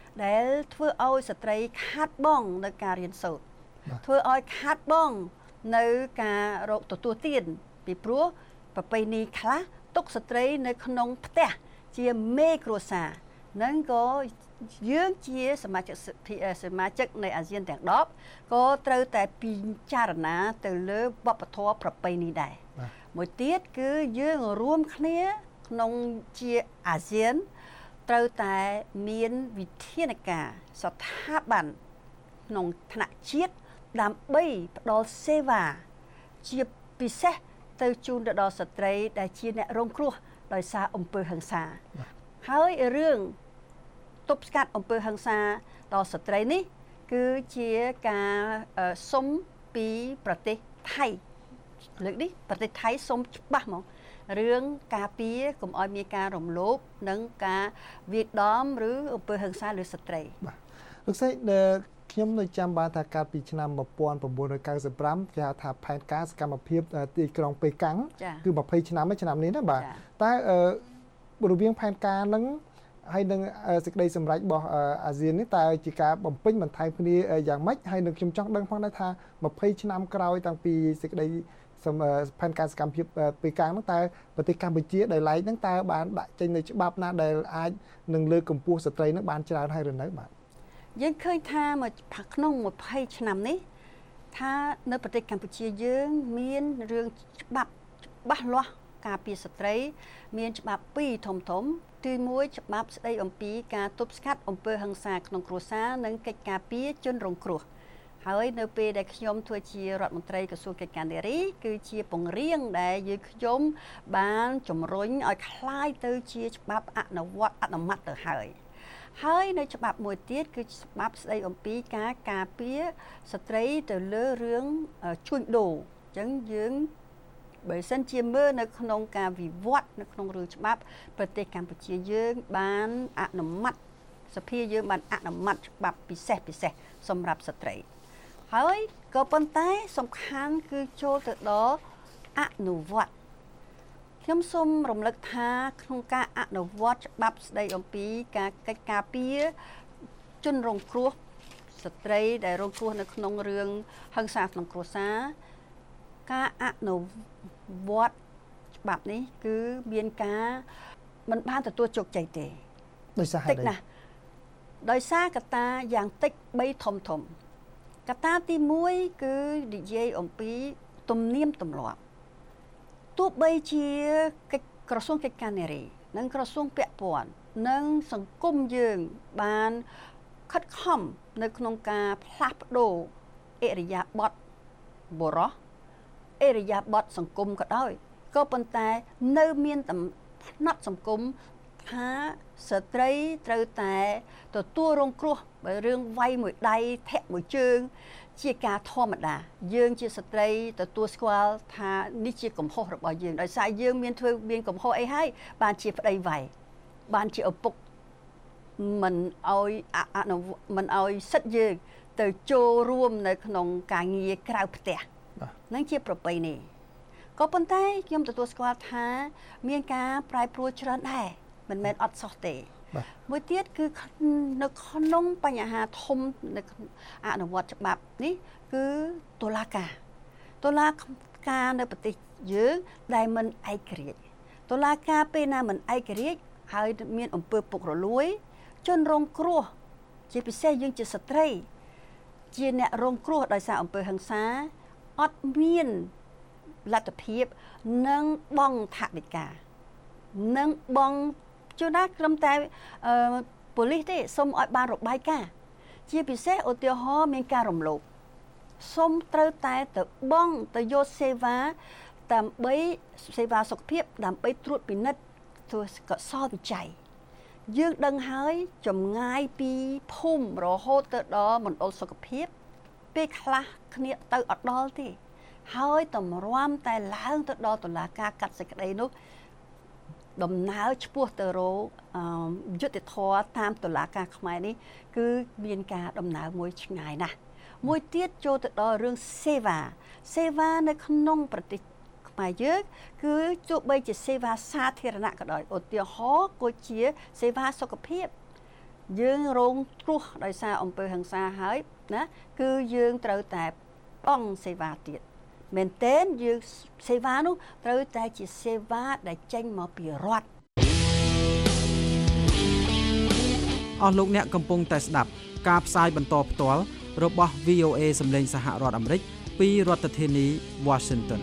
ដែលធ្វើឲ្យស្ត្រីខាតបង់នៅការរៀនសូត្រធ្វើឲ្យខាតបង់នៅការរកទទួលទានពីព្រោះប្រពៃណីខ្លះទុកស្ត្រីនៅក្នុងផ្ទះជាមេគ្រួសារនឹងក៏យើងជាសមាជិកនៃអាស៊ានទាំង10ក៏ត្រូវតែពិចារណាទៅលើវប្បធម៌ប្រពៃណីដែរមួយទៀតគឺយើងរួមគ្នាក្នុងជាអាស៊ានត្រូវតែមានវិធានការស្ថាប័នក្នុងថ្នាក់ជាតិដើម្បីផ្ដល់សេវាជាពិសេសទៅជូនទៅដល់ស្ត្រីដែលជាអ្នករងគ្រោះដោយសារអំពើហិង្សាហើយរឿងទប់ស្កាត់អំពើហិង្សាដល់ស្ត្រីនេះគឺជាការសុំពីប្រទេសថៃលើកនេះប្រទេសថៃសុំច្បាស់ហ្មងរឿងការពារកុំឲ្យមានការរំលោភនិងការវាយដំឬអំពើហិង្សាលើស្ត្រីបាទលោកស្រីខ្ញុំនៅចាំបានថាកាលពីឆ្នាំ1995គេហៅថាផែនការសកម្មភាពទីក្រុងប៉េកាំងគឺ20ឆ្នាំឆ្នាំនេះណាបាទតែរវាងផែនការហ្នឹងហើយនឹងសេចក្តីសម្រេចរបស់អាស៊ាននេះតើជាការបំពេញបន្ថែមគ្នាយ៉ាងម៉េចហើយនឹងខ្ញុំចង់ដឹងផងដែរថា20ឆ្នាំក្រោយតាំងពីសេចក្តីផែនការសកម្មភាពប៉េកាំងហ្នឹងតើប្រទេសកម្ពុជាដែលឡែកហ្នឹងតើបានដាក់ចេញនៅច្បាប់ណាដែលអាចនឹងលើកកម្ពស់ស្ត្រីហ្នឹងបានច្រើនហើយឬនៅបាទយើងឃើញថាក្នុង20ឆ្នាំនេះថានៅប្រទេសកម្ពុជាយើងមានរឿងច្បាប់ច្បាស់លាស់ការពារស្ត្រីមានច្បាប់2ធំទី1ច្បាប់ស្តីអំពីការទប់ស្កាត់អំពើហិង្សាក្នុងគ្រួសារនិងកិច្ចការពារជនរងគ្រោះហើយនៅពេលដែលខ្ញុំធ្វើជារដ្ឋមន្ត្រីក្រសួងកិច្ចការនារីគឺជាពង្រៀងដែលយើងខ្ញុំបានជំរុញឲ្យคล้ายទៅជាច្បាប់អនុម័តទៅហើយនៅច្បាប់មួយទៀតគឺច្បាប់ស្តីអំពីការការពារស្ត្រីទៅលើរឿងជួញដូរអញ្ចឹងយើងបើសិនជាមើលនៅក្នុងការវិវត្តនៅក្នុងរឿងច្បាប់ប្រទេសកម្ពុជាយើងបានអនុម័តសភាយើងបានអនុម័តច្បាប់ពិសេសសម្រាប់ស្ត្រីហើយក៏ប៉ុន្តែសំខាន់គឺចូលទៅដល់អនុវត្តខ្ញុំសូមរំលឹកថាក្នុងការអនុវត្តច្បាប់ស្តីអំពីការកិច្ចការពារជនរងគ្រោះស្ត្រីដែលរងគ្រោះនៅក្នុងរឿងហិង្សាក្នុងគ្រួសារការអនុវត្តច្បាប់នេះគឺមានការមិនបានទទួលជោគជ័យទេដោយសារហេតុអីដោយសារកត្តាយ៉ាងតិច3ធំកត្តាទី1គឺនិយាយអំពីទំនៀមទម្លាប់ទោះបីជាក្រសួងកិច្ចការនារីនិងក្រសួងពាក់ព័ន្ធនិងសង្គមយើងបានខិតខំនៅក្នុងការផ្លាស់ប្ដូរអរិយាបថបុរសអរិយាបថសង្គមក៏ដោយក៏ប៉ុន្តែនៅមានផ្នត់សង្គមថាស្ត្រីត្រូវតែទទួលរងគ្រោះបើរឿងវាយមួយដៃធាក់មួយជើងជាការធម្មតាយើងជាស្ត្រីទទួលស្គាល់ថានេះជាកំហុសរបស់យើងដោយសារយើងមានកំហុសអីហើយបានជាប្តីវាយបានជាឪពុកមិនឲ្យសិទ្ធិយើងទៅចូលរួមនៅក្នុងការងារក្រៅផ្ទះនឹងជាប្រពៃណីក៏ប៉ុន្តែខ្ញុំទទួលស្គាល់ថាមានការប្រែប្រួលច្រើនដែរមិនមែនអត់សោះទេមួយទៀតគឺនៅក្នុងបញ្ហាធំនៅអនុវត្តច្បាប់នេះគឺតុលាការនៅប្រទេសយើងដែលមិនឯករាជ្យតុលាការពេលណាមិនឯករាជ្យហើយមានអំពើពុករលួយជនរងគ្រោះជាពិសេសយើងជាស្ត្រីជាអ្នករងគ្រោះដោយសារអំពើហិង្សាអត់មានលទ្ធភាពនឹងបង់ថវិកានឹងបង់ជួនណាត្រឹមតែប៉ូលីសទេសូមឲ្យបានរបាយការណ៍ជាពិសេសឧទាហរណ៍មានការរំលោភសូមត្រូវតែទៅបង់ទៅយកសេវាដើម្បីសេវាសុខភាពដើម្បីត្រួតពិនិត្យធ្វើកសលវិច័យយើងដឹងហើយចម្ងាយពីភូមិរហូតទៅដល់មណ្ឌលសុខភាពពេលខ្លះគ្នាទៅអត់ដល់ទេហើយតម្រាំតែឡើងទៅដល់តុលាការកាត់សេចក្តីនោះដំណើរឆ្ពោះទៅរកយុត្តិធម៌តាមតុលាការខ្មែរនេះគឺមានការដំណើរមួយឆ្ងាយណាស់មួយទៀតចូលទៅដល់រឿងសេវានៅក្នុងប្រទេសខ្មែរយើងគឺទោះបីជាសេវាសាធារណៈក៏ដោយឧទាហរណ៍ក៏ជាសេវាសុខភាពយើងរងគ្រោះដោយសារអំពើហិង្សាហើយណាគឺយើងត្រូវតែបង់សេវាទៀតមែនទែនយើងសេវានោះត្រូវតែជាសេវាដែលចេញមកពីរដ្ឋអស់លោកអ្នកកំពុងតែស្ដាប់ការផ្សាយបន្តផ្ទាល់របស់ VOA សម្លេងសហរដ្ឋអាមេរិកពីរដ្ឋធានី Washington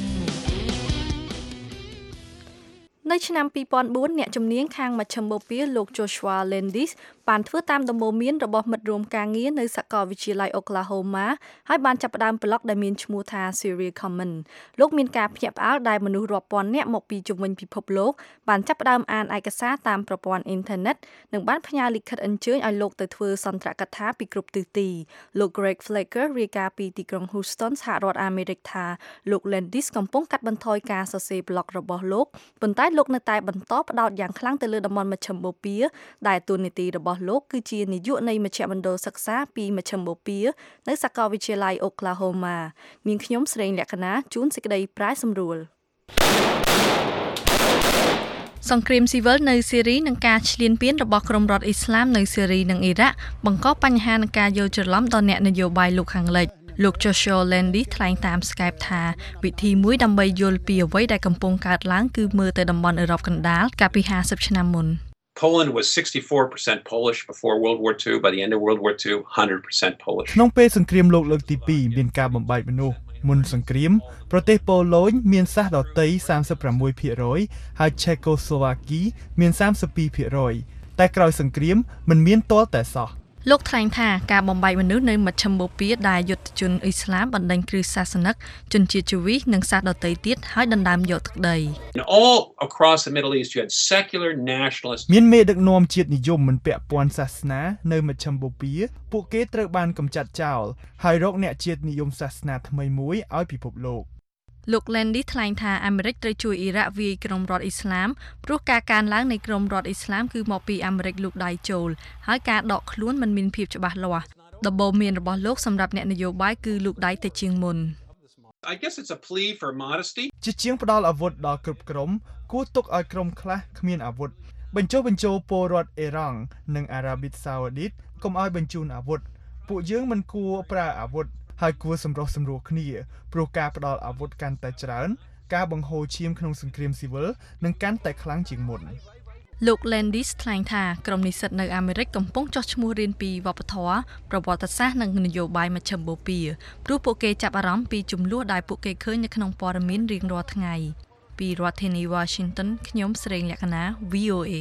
នៅឆ្នាំ2004អ្នកជំនាញខាងមជ្ឈមបូព៌ាលោក Joshua Landis បានធ្វើតាមដំបូន្មានរបស់មិត្តរួមការងារនៅសាកលវិទ្យាល័យ Oklahoma ហើយបានចាប់ផ្ដើមប្លុកដែលមានឈ្មោះថា Serial Common លោកមានការភ្ញាក់ផ្អើលដែលមនុស្សរាប់ពាន់នាក់មកពីជុំវិញពិភពលោកបានចាប់ផ្ដើមអានឯកសារតាមប្រព័ន្ធអ៊ីនធឺណិតនិងបានផ្ញើលិខិតអញ្ជើញឲ្យលោកទៅធ្វើសន្ទរកថាពីគ្រប់ទិសទីលោក Greg Flaker រាយការណ៍ពីទីក្រុង Houston សហរដ្ឋអាមេរិកថាលោក Landis កំពុងកាត់បន្ថយការសរសេរប្លុករបស់លោកប៉ុន្តែលោកនៅតែបន្តផ្ដោតយ៉ាងខ្លាំងទៅលើតំបន់មជ្ឈមបូព៌ាដែលតួនាទីរបស់លោកគឺជានាយកនៃមជ្ឈមណ្ឌលសិក្សាពីមជ្ឈមបូព៌ានៅសាកលវិទ្យាល័យ Oklahoma នាងខ្ញុំស្រីលក្ខណាជួនសេចក្តីប្រាយសម្រួលសង្គ្រាមស៊ីវិលនៅស៊េរីនិងការឈ្លានពានរបស់ក្រុមរដ្ឋអ៊ីស្លាមនៅស៊េរីនិងអ៊ីរ៉ាក់បង្កបញ្ហានឹងការយល់ច្រឡំដល់អ្នកនយោបាយលោកខាងលិចលោក Joshua Landis ថ្លែងតាម Skype ថាវិធីមួយដើម្បីយល់ពីអ្វីដែលកំពុងកើតឡើងគឺមើលទៅតំបន់អឺរ៉ុបកណ្ដាលកាលពី50ឆ្នាំមុន Poland was 64% Polish before World War II. By the end of World War II, 100% Polish. ក្នុងពេលសង្គ្រាមលោកលើកទី2មានការបំបែកមនុស្សមុនសង្គ្រាមប្រទេសប៉ូឡូញមានសាសដតី 36% ហើយឆេកូស្លូវ៉ាគីមាន 32% តែក្រោយសង្គ្រាមមិនមានទាល់តែសោះលោកថ្លែងថាការបំបែកមនុស្សនៅមជ្ឈមបូព៌ាដែលយុទ្ធជនអ៊ីស្លាមបណ្ដេញគ្រឹះសាសនិកជនជាតិជ្វីសនិងសាសដទៃទៀតហើយដណ្ដើមយកទឹកដី All across the Middle East you had secular nationalists មានមេដឹកនាំជាតិនិយមមិនពាក់ព័ន្ធសាសនានៅមជ្ឈមបូព៌ាពួកគេត្រូវបានកម្ចាត់ចោលហើយរកអ្នកជាតិនិយមសាសនាថ្មីមួយឲ្យពិភពលោកលោក Landis ថ្លែងថាអាមេរិកត្រូវជួយអ៊ីរ៉ាក់វាយក្រុមរដ្ឋអ៊ីស្លាមព្រោះការកើនឡើងនៃក្រុមរដ្ឋអ៊ីស្លាមគឺមកពីអាមេរិកលូកដៃចូលហើយការដកខ្លួនមិនមានភាពច្បាស់លាស់ដំបូន្មានរបស់លោកសម្រាប់អ្នកនយោបាយគឺលូកដៃទៅជាងមុន I guess it's a plea for modesty ជាជាងផ្ដល់អាវុធដល់គ្រប់ក្រុមគួរទុកឲ្យក្រុមខ្លះគ្មានអាវុធបញ្ចូលពលរដ្ឋអ៊ីរ៉ង់និងអារ៉ាប៊ីតសាអូឌីតកុំឲ្យបញ្ជូនអាវុធពួកយើងមិនគួរប្រើអាវុធហើយគួរសម្រុះសម្រួលគ្នាព្រោះការផ្ដល់អាវុធកាន់តែច្រើនការបង្ហូរឈាមក្នុងសង្គ្រាមស៊ីវិលនឹងកាន់តែខ្លាំងជាងមុនលោក Landis ថ្លែងថាក្រុមនិស្សិតនៅអាមេរិកកំពុងចោះឈ្មោះរៀនពីវប្បធម៌ប្រវត្តិសាស្ត្រនិងនយោបាយមជ្ឈមបូព៌ាព្រោះពួកគេចាប់អារម្មណ៍ពីចំនួនដែលពួកគេឃើញនៅក្នុងព័ត៌មានរៀងរាល់ថ្ងៃពីរដ្ឋធានី Washington ខ្ញុំស្រីលក្ខណា VOA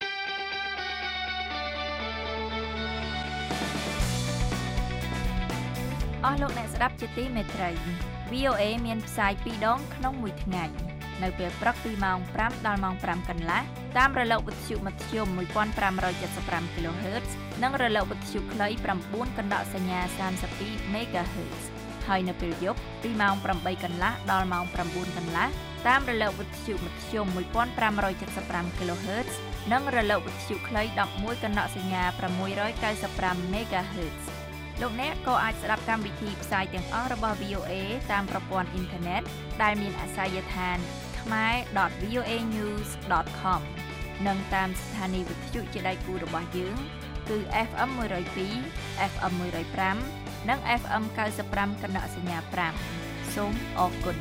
អស់លោកអ្នកស្ដាប់ជាទីមេត្រី VOA មានផ្សាយ2ដងក្នុងមួយថ្ងៃនៅពេលព្រឹកពីម៉ោង5ដល់ម៉ោង5កន្លះតាមរលកវិទ្យុមធ្យម 1575 kHz និងរលកវិទ្យុខ្លី9កណ្ដកសញ្ញា32 MHz ហើយនៅពេលយប់ពីម៉ោង8កន្លះដល់ម៉ោង9កន្លះតាមរលកវិទ្យុមធ្យម 1575 kHz និងរលកវិទ្យុខ្លី11កណ្ដកសញ្ញា695 MHzលោកអ្នកក៏អាចស្ដាប់កម្មវិធីផ្សាយទាំងអស់របស់ VOA តាមប្រព័ន្ធអ៊ីនធឺណិតដែលមានអាសយដ្ឋានkhmer.voanews.com និងតាមស្ថានីយ៍វិទ្យុជាដៃគូរបស់យើងគឺ FM 102 FM 105និង FM 95 កណ្ដកសញ្ញា5សូមអរគុណ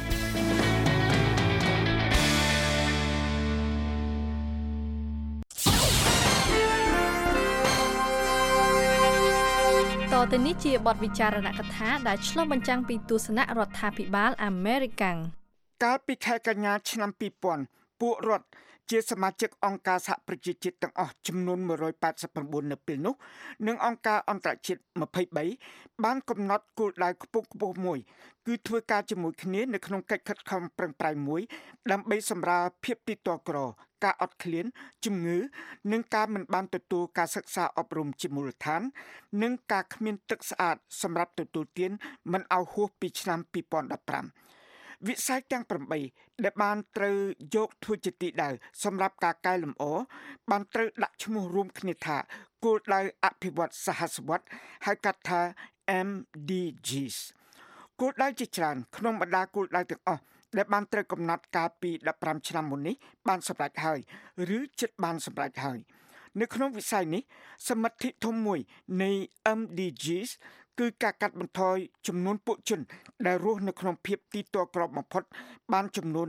តទៅនេះជាបទវិចារណកថាដែលឆ្លុះបញ្ចាំងពីទស្សនៈរដ្ឋាភិបាលអាមេរិកកាលពីខែកញ្ញាឆ្នាំ2000ពួករដ្ឋជាសមាជិកអង្គការសហប្រជាជាតិទាំងអស់ចំនួន189នៅពេលនោះនិងអង្គការអន្តរជាតិ23បានកំណត់គោលដៅខ្ពស់ៗមួយគឺធ្វើការជាមួយគ្នានៅក្នុងកិច្ចខិតខំប្រឹងប្រែងមួយដើម្បីសម្រាលភាពទីតក្រការអត់ឃ្លានជំងឺនិងការមិនបានទទួលការសិក្សាអប់រំជាមូលដ្ឋាននិងការគ្មានទឹកស្អាតសម្រាប់ទទួលទានមិនឲ្យហួសពីឆ្នាំ2015វិស័យទាំង8ដែលបានត្រូវយកធ្វើជាទីដៅសម្រាប់ការកែលម្អបានត្រូវដាក់ឈ្មោះរួមគ្នាថាគោលដៅអភិវឌ្ឍសហស្វ័តហៅកាត់ថា MDGs គោលដៅជាច្រើនក្នុងបដាគោលដៅទាំងអស់ដែលបានត្រូវកំណត់កាលពី15ឆ្នាំមុននេះបានសម្រេចហើយឬជិតបានសម្រេចហើយនៅក្នុងវិស័យនេះសមិទ្ធិធំមួយនៃ MDGs គឺការកាត់បន្ថយចំនួនពួកជនដែលរស់នៅក្នុងភាពទីទាល់ក្របបំផុតបានចំនួន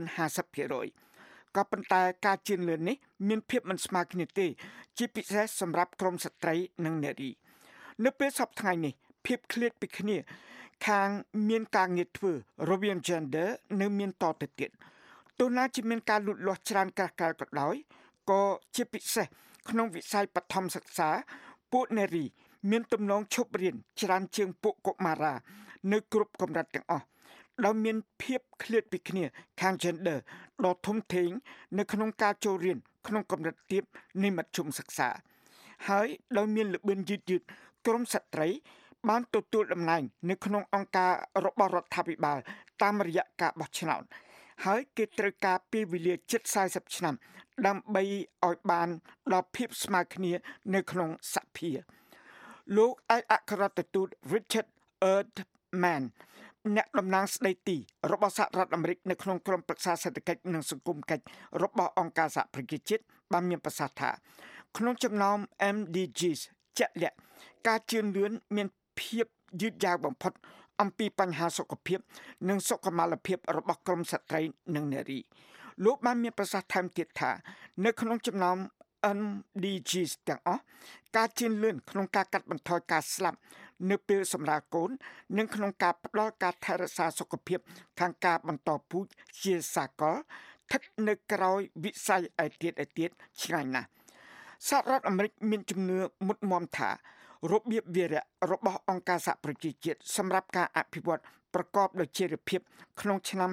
50%ក៏ប៉ុន្តែការជឿនលឿននេះមានភាពមិនស្មើគ្នាទេជាពិសេសសម្រាប់ក្រុមស្ត្រីនិងនារីនៅពេលសប្តាហ៍ថ្ងៃនេះភាពឃ្លាតពីគ្នាខាងមានការងារធ្វើរវាង gender នៅមានតទៅទៀតទោះណាជាមានការលូតលាស់ច្រើនក្រាស់ក្រែលក៏ដោយក៏ជាពិសេសក្នុងវិស័យបឋមសិក្សាពួកនារីមានទំនងឈប់រៀនច្រើនជាងពួកកុមារានៅគ្រប់កម្រិតទាំងអស់ដោយមានភាពឃ្លាតពីគ្នាខាង gender ដ៏ធំធេងនៅក្នុងការចូលរៀនក្នុងកម្រិតទាបនៃមធ្យមសិក្សាហើយដោយមានល្បឿនយឺតក្រុមស្ត្រីបានទទួលតំណែងនៅក្នុងអង្គការរបស់រដ្ឋាភិបាលតាមរយៈការបោះឆ្នោតហើយគេត្រូវការពេលវេលាជិត40ឆ្នាំដើម្បីឲ្យបានដល់ភាពស្មើគ្នានៅក្នុងសភាលោកឯកអគ្គរដ្ឋទូត Richard Erdman អ្នកតំណាងស្ដីទីរបស់សហរដ្ឋអាមេរិកនៅក្នុងក្រុមប្រឹក្សាសេដ្ឋកិច្ចនិងសង្គមកិច្ចរបស់អង្គការសហប្រជាជាតិបានមានប្រសាសន៍ថាក្នុងចំណោម MDGs ជាក់លាក់ការជឿនលឿនមានភាពយឺតយ៉ាវបំផុតអំពីបញ្ហាសុខភាពនិងសុខុមាលភាពរបស់ក្រុមស្ត្រីនិងនារីលោកបានមានប្រសាសន៍ថែមទៀតថានៅក្នុងចំណោម MDGs ទាំងអស់ការជឿនលឿនក្នុងការកាត់បន្ថយការស្លាប់នៅពេលសម្រាលកូននិងក្នុងការផ្ដល់ការថែរក្សាសុខភាពខាងការបន្តពូជជាសាកលស្ថិតនៅក្រោយវិស័យឯទៀតឆ្ងាយណាស់សហរដ្ឋអាមេរិកមានជំនឿមុតមមថារបៀបវារៈរបស់អង្គការសហប្រជាជាតិសម្រាប់ការអភិវឌ្ឍប្រកបដោយចីរភាពក្នុងឆ្នាំ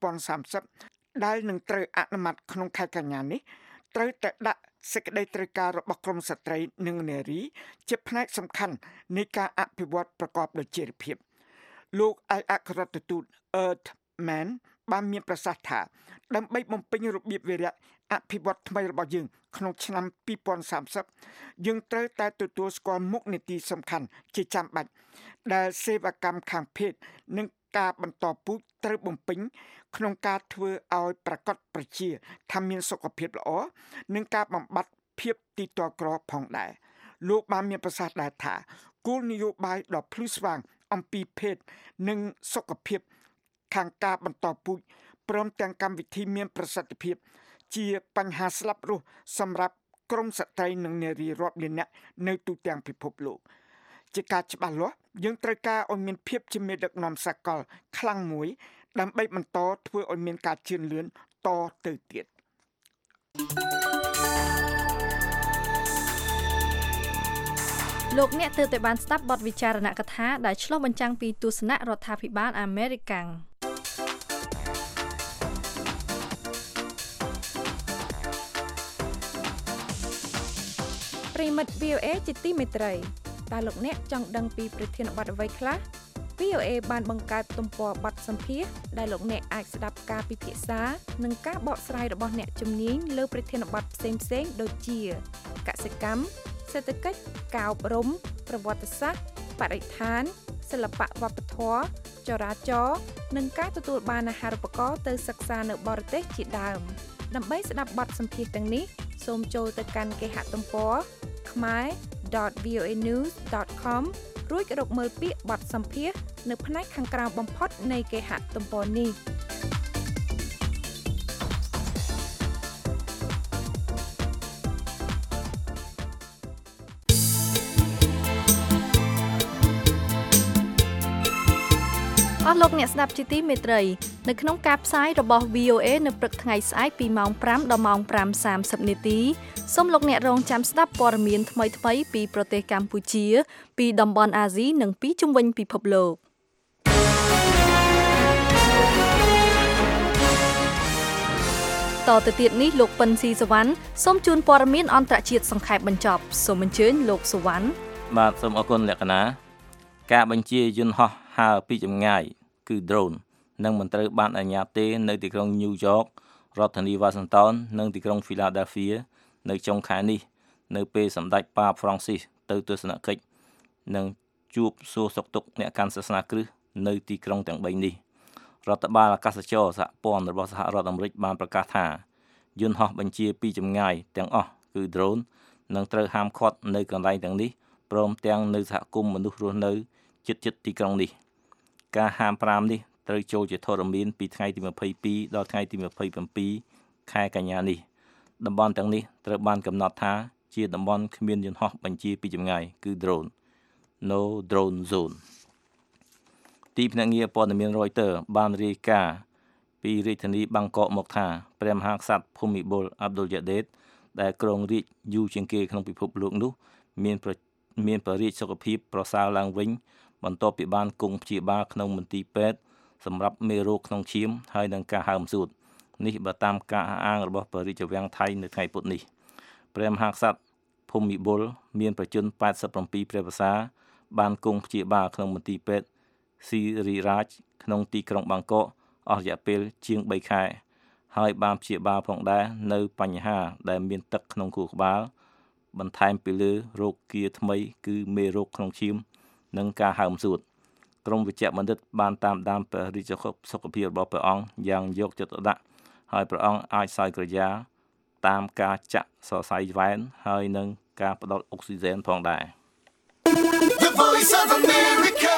2030ដែលនឹងត្រូវអនុម័តក្នុងខែកញ្ញានេះត្រូវតែដាក់សេចក្តីត្រូវការរបស់ក្រមស្ត្រីនិងនារីជាផ្នែកសំខាន់នៃការអភិវឌ្ឍប្រកបដោយចីរភាពលោកឯកអគ្គរដ្ឋទូត Erdman បានមានប្រសាសន៍ថាដើម្បីបំពេញរបៀបវារៈអភិវឌ្ឍថ្មីរបស់យើងក្នុងឆ្នាំ2030យើងត្រូវតែទទួលស្គាល់មុខនីតិសំខាន់ជាចាំបាច់ដែលសេវាកម្មខាងភេទនិងការបន្តពូជត្រូវបំពេញក្នុងការធ្វើឲ្យប្រកបប្រជាថាមានសុខភាពល្អនិងការបំបត្តិភាពទីទាល់ក្រផងដែរលោកបានមានប្រសាសន៍ដែរថាគោលនយោបាយដ៏ភ្លឺស្វាងអំពីភេទនិងសុខភាពខាងការបន្តពូជព្រមទាំងកម្មវិធីមានប្រសិទ្ធភាពជាបញ្ហាស្លាប់រស់សម្រាប់ក្រុមស្ត្រីនិងនារីរាប់លាននាក់នៅទូទាំងពិភពលោកជាការច្បាស់លាស់យើងត្រូវការឲ្យមានភាពជាមេដឹកនាំសកលខ្លាំងមួយដើម្បីបន្តធ្វើឲ្យមានការជឿនលឿនតទៅទៀតលោកអ្នកទើបតែបានស្ដាប់បទវិចារណកថាដែលឆ្លុះបញ្ចាំងពីទស្សនៈរដ្ឋាភិបាលអាមេរិកាំងប្រិមិត្ត VOA ជាទីមេត្រីតើលោកអ្នកចង់ដឹងពីប្រធានបទអ្វីខ្លះ VOA បានបង្កើតទំព័របទសម្ភាសន៍ដែលលោកអ្នកអាចស្ដាប់ការពិភាក្សានិងការបកស្រាយរបស់អ្នកជំនាញលើប្រធានបទផ្សេងៗដូចជាកសិកម្មសេដ្ឋកិច្ចការអប់រំប្រវត្តិសាស្ត្របរិស្ថានសិល្បៈវប្បធម៌ចរាចរណ៍និងការទទួលបានអាហារូបករណ៍ទៅសិក្សានៅបរទេសជាដើមដើម្បីស្ដាប់បទសម្ភាសន៍ទាំងនេះសូមចូលទៅកាន់គេហទំព័រ khmer.voanews.com រួចរកមើលពាក្យបទសម្ភាសន៍នៅផ្នែកខាងក្រោមបំផុតនៃគេហទំព័រនេះអស់លោកអ្នកស្ដាប់ជាទីមេត្រីនៅក្នុងការផ្សាយរបស់ VOA នៅព្រឹកថ្ងៃស្អែកពីម៉ោង 5 ដល់ម៉ោង 5:30 នាទីសូមលោកអ្នករងចាំស្ដាប់ព័ត៌មានថ្មីៗពីប្រទេសកម្ពុជាពីតំបន់អាស៊ីនិងពីជុំវិញពិភពលោកតទៅទៀតនេះលោកប៉ិនស៊ីសវណ្ណសូមជូនព័ត៌មានអន្តរជាតិសង្ខេបបញ្ចប់សូមអញ្ជើញលោកសវណ្ណបាទសូមអរគុណលក្ខណៈការបញ្ជាយន្តហោះហើរពីចម្ងាយគឺ drone នឹងមិនត្រូវបានអាជ្ញាទេនៅទីក្រុង New York រដ្ឋធានី Washington និងទីក្រុង Philadelphia នៅចុងខែនេះនៅពេលសម្ដេចប៉ាប Francis ទៅទស្សនកិច្ចនិងជួបសួរសុខទុក្ខអ្នកកាន់សាសនាគ្រិស្តនៅទីក្រុងទាំង3នេះរដ្ឋបាលអាកាសចរសហព័ន្ធរបស់សហរដ្ឋអាមេរិកបានប្រកាសថាយន្តហោះបញ្ជាពីចម្ងាយទាំងអស់គឺ drone នឹងត្រូវហាមឃាត់នៅកន្លែងទាំងនេះព្រមទាំងនៅសហគមន៍មនុស្សរស់នៅជិតទីក្រុងនេះការហាម5នេះត្រូវចូលជាធរមានពីថ្ងៃទី22ដល់ថ្ងៃទី27ខែកញ្ញានេះតំបន់ទាំងនេះត្រូវបានកំណត់ថាជាតំបន់គ្មានយន្តហោះបញ្ជាពីចម្ងាយគឺ drone no drone zone ទីភ្នាក់ងារព័ត៌មាន Reuters បានរាយការណ៍ពីរាជធានីបាងកកមកថាព្រះមហាក្សត្រភូមិបុលអាប់ឌុលយ៉ាដេតដែលគ្រងរាជ្យយូរជាងគេក្នុងពិភពលោកនោះមានបរិយាសុខភាពប្រសើរឡើងវិញបន្ទាប់ពីបានគង់ព្យាបាលក្នុងមន្ទីរពេទ្យសម្រាប់មេរោគក្នុងឈាមហើយនឹងការហើមសួតនេះបើតាមការអះអាងរបស់ព្រះរាជវាំងថៃនៅថ្ងៃពុធនេះព្រះមហាក្សត្រភូមិបុលមានប្រជជន87ព្រះវស្សាបានគង់ព្យាបាលក្នុងមន្ទីរពេទ្យស៊ីរីរ៉ាជក្នុងទីក្រុងបាងកកអស់រយៈពេលជាង3ខែហើយបានព្យាបាលផងដែរនៅបញ្ហាដែលមានទឹកក្នុងខួរក្បាលបន្ថែមពីលើរោគគាថ្មីគឺមេរោគក្នុងឈាមនិងការហើមសួតក្រមវិជ្ជបណ្ឌិតបានតាមដានព្រះរាជសុខភាពរបស់ព្រះអង្គយ៉ាងយកចិត្តទុកដាក់ហើយព្រះអង្គអាចសោយក្រយ៉ាតាមការចាក់សរសៃវ៉ែនហើយនឹងការផ្ដល់អុកស៊ីហ្សែនផងដែរ The Voice of America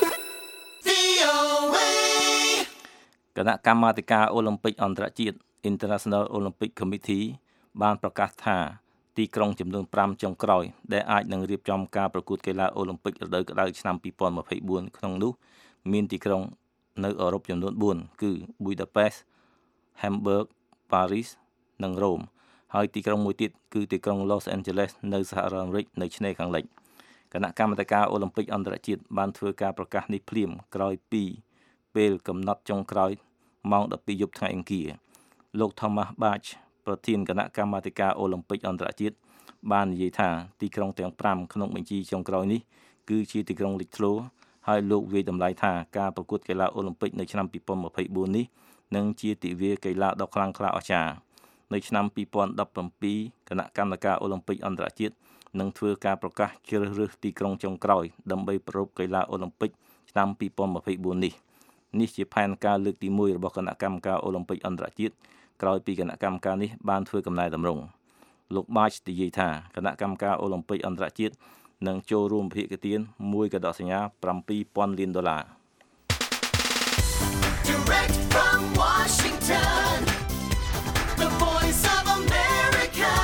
VOA គណៈកម្មាធិការអូឡ িম্প ិកអន្តរជាតិ International Olympic Committee បានប្រកាសថាទីក្រុងចំនួន5ចុងក្រោយដែលអាចនឹងរៀបចំការប្រកួតកីឡាអូឡ িম্প ិករដូវក្តៅឆ្នាំ2024ក្នុងនោះមានទីក្រុងនៅអឺរ៉ុបចំនួន4គឺ Budapest, Hamburg, Paris និង Rome ហើយទីក្រុងមួយទៀតគឺទីក្រុង Los Angeles នៅសហរដ្ឋអាមេរិកនៅឆ្នេរខាងលិចគណៈកម្មាធិការអូឡ িম্প ិកអន្តរជាតិបានធ្វើការប្រកាសនេះភ្លាមក្រោយពីពេលកំណត់ចុងក្រោយម៉ោង 12 យប់ថ្ងៃអង្គារលោក Thomas Bach ប្រធានគណៈកម្មាធិការអូឡ িম্প ិកអន្តរជាតិបាននិយាយថាទីក្រុងទាំង5ក្នុងបញ្ជីចុងក្រោយនេះគឺជាទីក្រុងលេចធ្លោហើយលោកវាយតម្លៃថាការប្រកួតកីឡាអូឡ িম্প ិកនៅឆ្នាំ2024នេះនឹងជាទិវាកីឡាដ៏ខ្លាំងក្លាអស្ចារ្យនៅឆ្នាំ2017គណៈកម្មការអូឡ িম্প ិកអន្តរជាតិនឹងធ្វើការប្រកាសជ្រើសរើសទីក្រុងចុងក្រោយដើម្បីប្រារព្ធកីឡាអូឡ িম্প ិកឆ្នាំ2024នេះជាផែនការលើកទី1របស់គណៈកម្មការអូឡ িম্প ិកអន្តរជាតិក្រោយពីគណៈកម្មការនេះបានធ្វើកំណែតម្រង់លោកបាចនិយាយថាគណៈកម្មការអូឡ িম্প ិកអន្តរជាតិនឹងចូលរួមភាគទានមួយកដកសញ្ញា$7,000 លាន Direct from Washington The Voice of America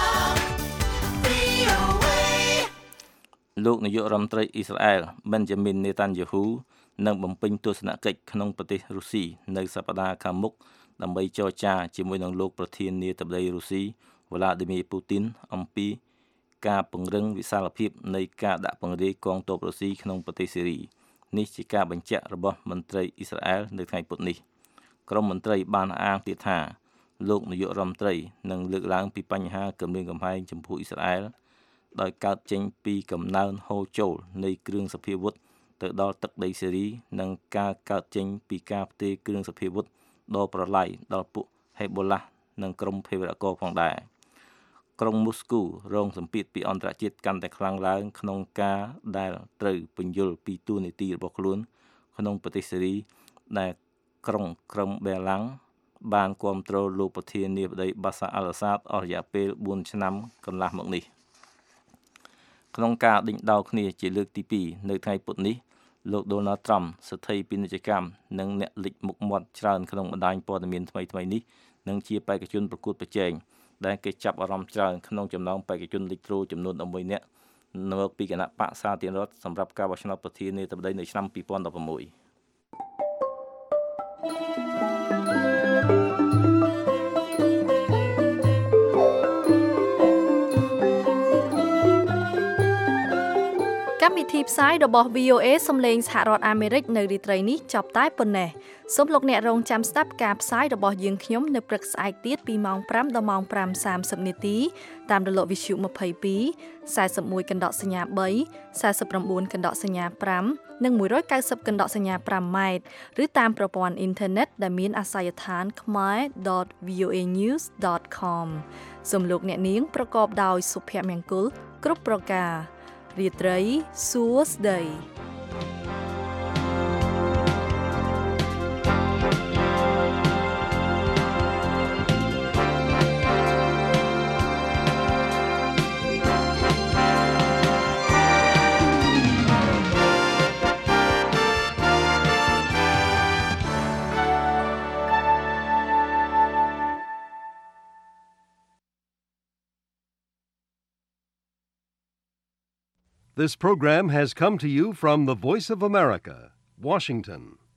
VOA លោកនាយករដ្ឋមន្ត្រីអ៊ីស្រាអែល Benjamin Netanyahu នឹងបំពេញទស្សនកិច្ចក្នុងប្រទេសរុស្ស៊ីនៅសប្តាហ៍ខាងមុខដើម្បីចរចាជាមួយនឹងលោកប្រធានាធិបតីរុស្ស៊ី Vladimir Putin អំពីការពង្រឹងវិសាលភាពនៃការដាក់ពង្រាយកងទ័ពរុស្ស៊ីក្នុងប្រទេសសេរីនេះជាការបញ្ជាក់របស់មន្ត្រីអ៊ីស្រាអែលនៅថ្ងៃពុធនេះក្រុមមន្ត្រីបានអាងទៀតថាលោកនាយករដ្ឋមន្ត្រីនឹងលើកឡើងពីបញ្ហាគំរាមកំហែងចំពោះអ៊ីស្រាអែលដោយកើតចេញពីកំណើនហូរចូលនៃគ្រឿងសព្វាវុធទៅដល់ទឹកដីសេរីនិងការកើតចេញពីការផ្ទេរគ្រឿងសព្វាវុធដ៏ប្រឡាយដល់ពួក Hezbollah និងក្រុមភេរវករផងដែរក្រុងមូស្គូរងសម្ពាធពីអន្តរជាតិកាន់តែខ្លាំងឡើងក្នុងការដែលត្រូវពន្យល់ពីទូនីតិរបស់ខ្លួនក្នុងប្រទេសសេរីដែលក្រុងក្រឹមបេឡាំងបានគ្រប់គ្រងលោកប្រធានាធិបតីបាសាអល់អាសាដអស់រយៈពេល4ឆ្នាំកន្លះមកនេះក្នុងការដេញដោលគ្នាជាលើកទី2នៅថ្ងៃពុធនេះលោក Donald Trump ស្ថិពាណិជ្ជកម្មនិងអ្នកលេចមុខមាត់ច្រើនក្នុងបណ្ដាញព័ត៌មានថ្មីៗនេះនឹងជាបេក្ខជនប្រកួតប្រជែងដែលគេចាប់អារម្មណ៍ច្រើនក្នុងចំណោមបេក្ខជនលេចធ្លោចំនួន11នាក់នៅពីគណៈបកសាធារណរដ្ឋសម្រាប់ការបោះឆ្នោតប្រធានាធិបតីនៅឆ្នាំ2016 កម្មវិធីផ្សាយរបស់ VOA សំឡេងសហរដ្ឋអាមេរិកនៅរាត្រីនេះចប់តែប៉ុណ្ណេះសូមលោកអ្នករងចាំស្ដាប់ការផ្សាយរបស់យើងខ្ញុំនៅព្រឹកស្អែកទៀតពីម៉ោង5ដល់ម៉ោង 5:30 នាទីតាមរលកវិទ្យុ22 41កណ្ដកសញ្ញា3 49កណ្ដកសញ្ញា5និង190កណ្ដកសញ្ញា5ម៉ែត្រឬតាមប្រព័ន្ធអ៊ីនធឺណិតដែលមានអាសយដ្ឋាន khmer.voanews.com សូមលោកអ្នកនាងប្រកបដោយសុភមង្គលគ្រប់ប្រការរាត្រីសួស្តី This program has come to you from the Voice of America, Washington.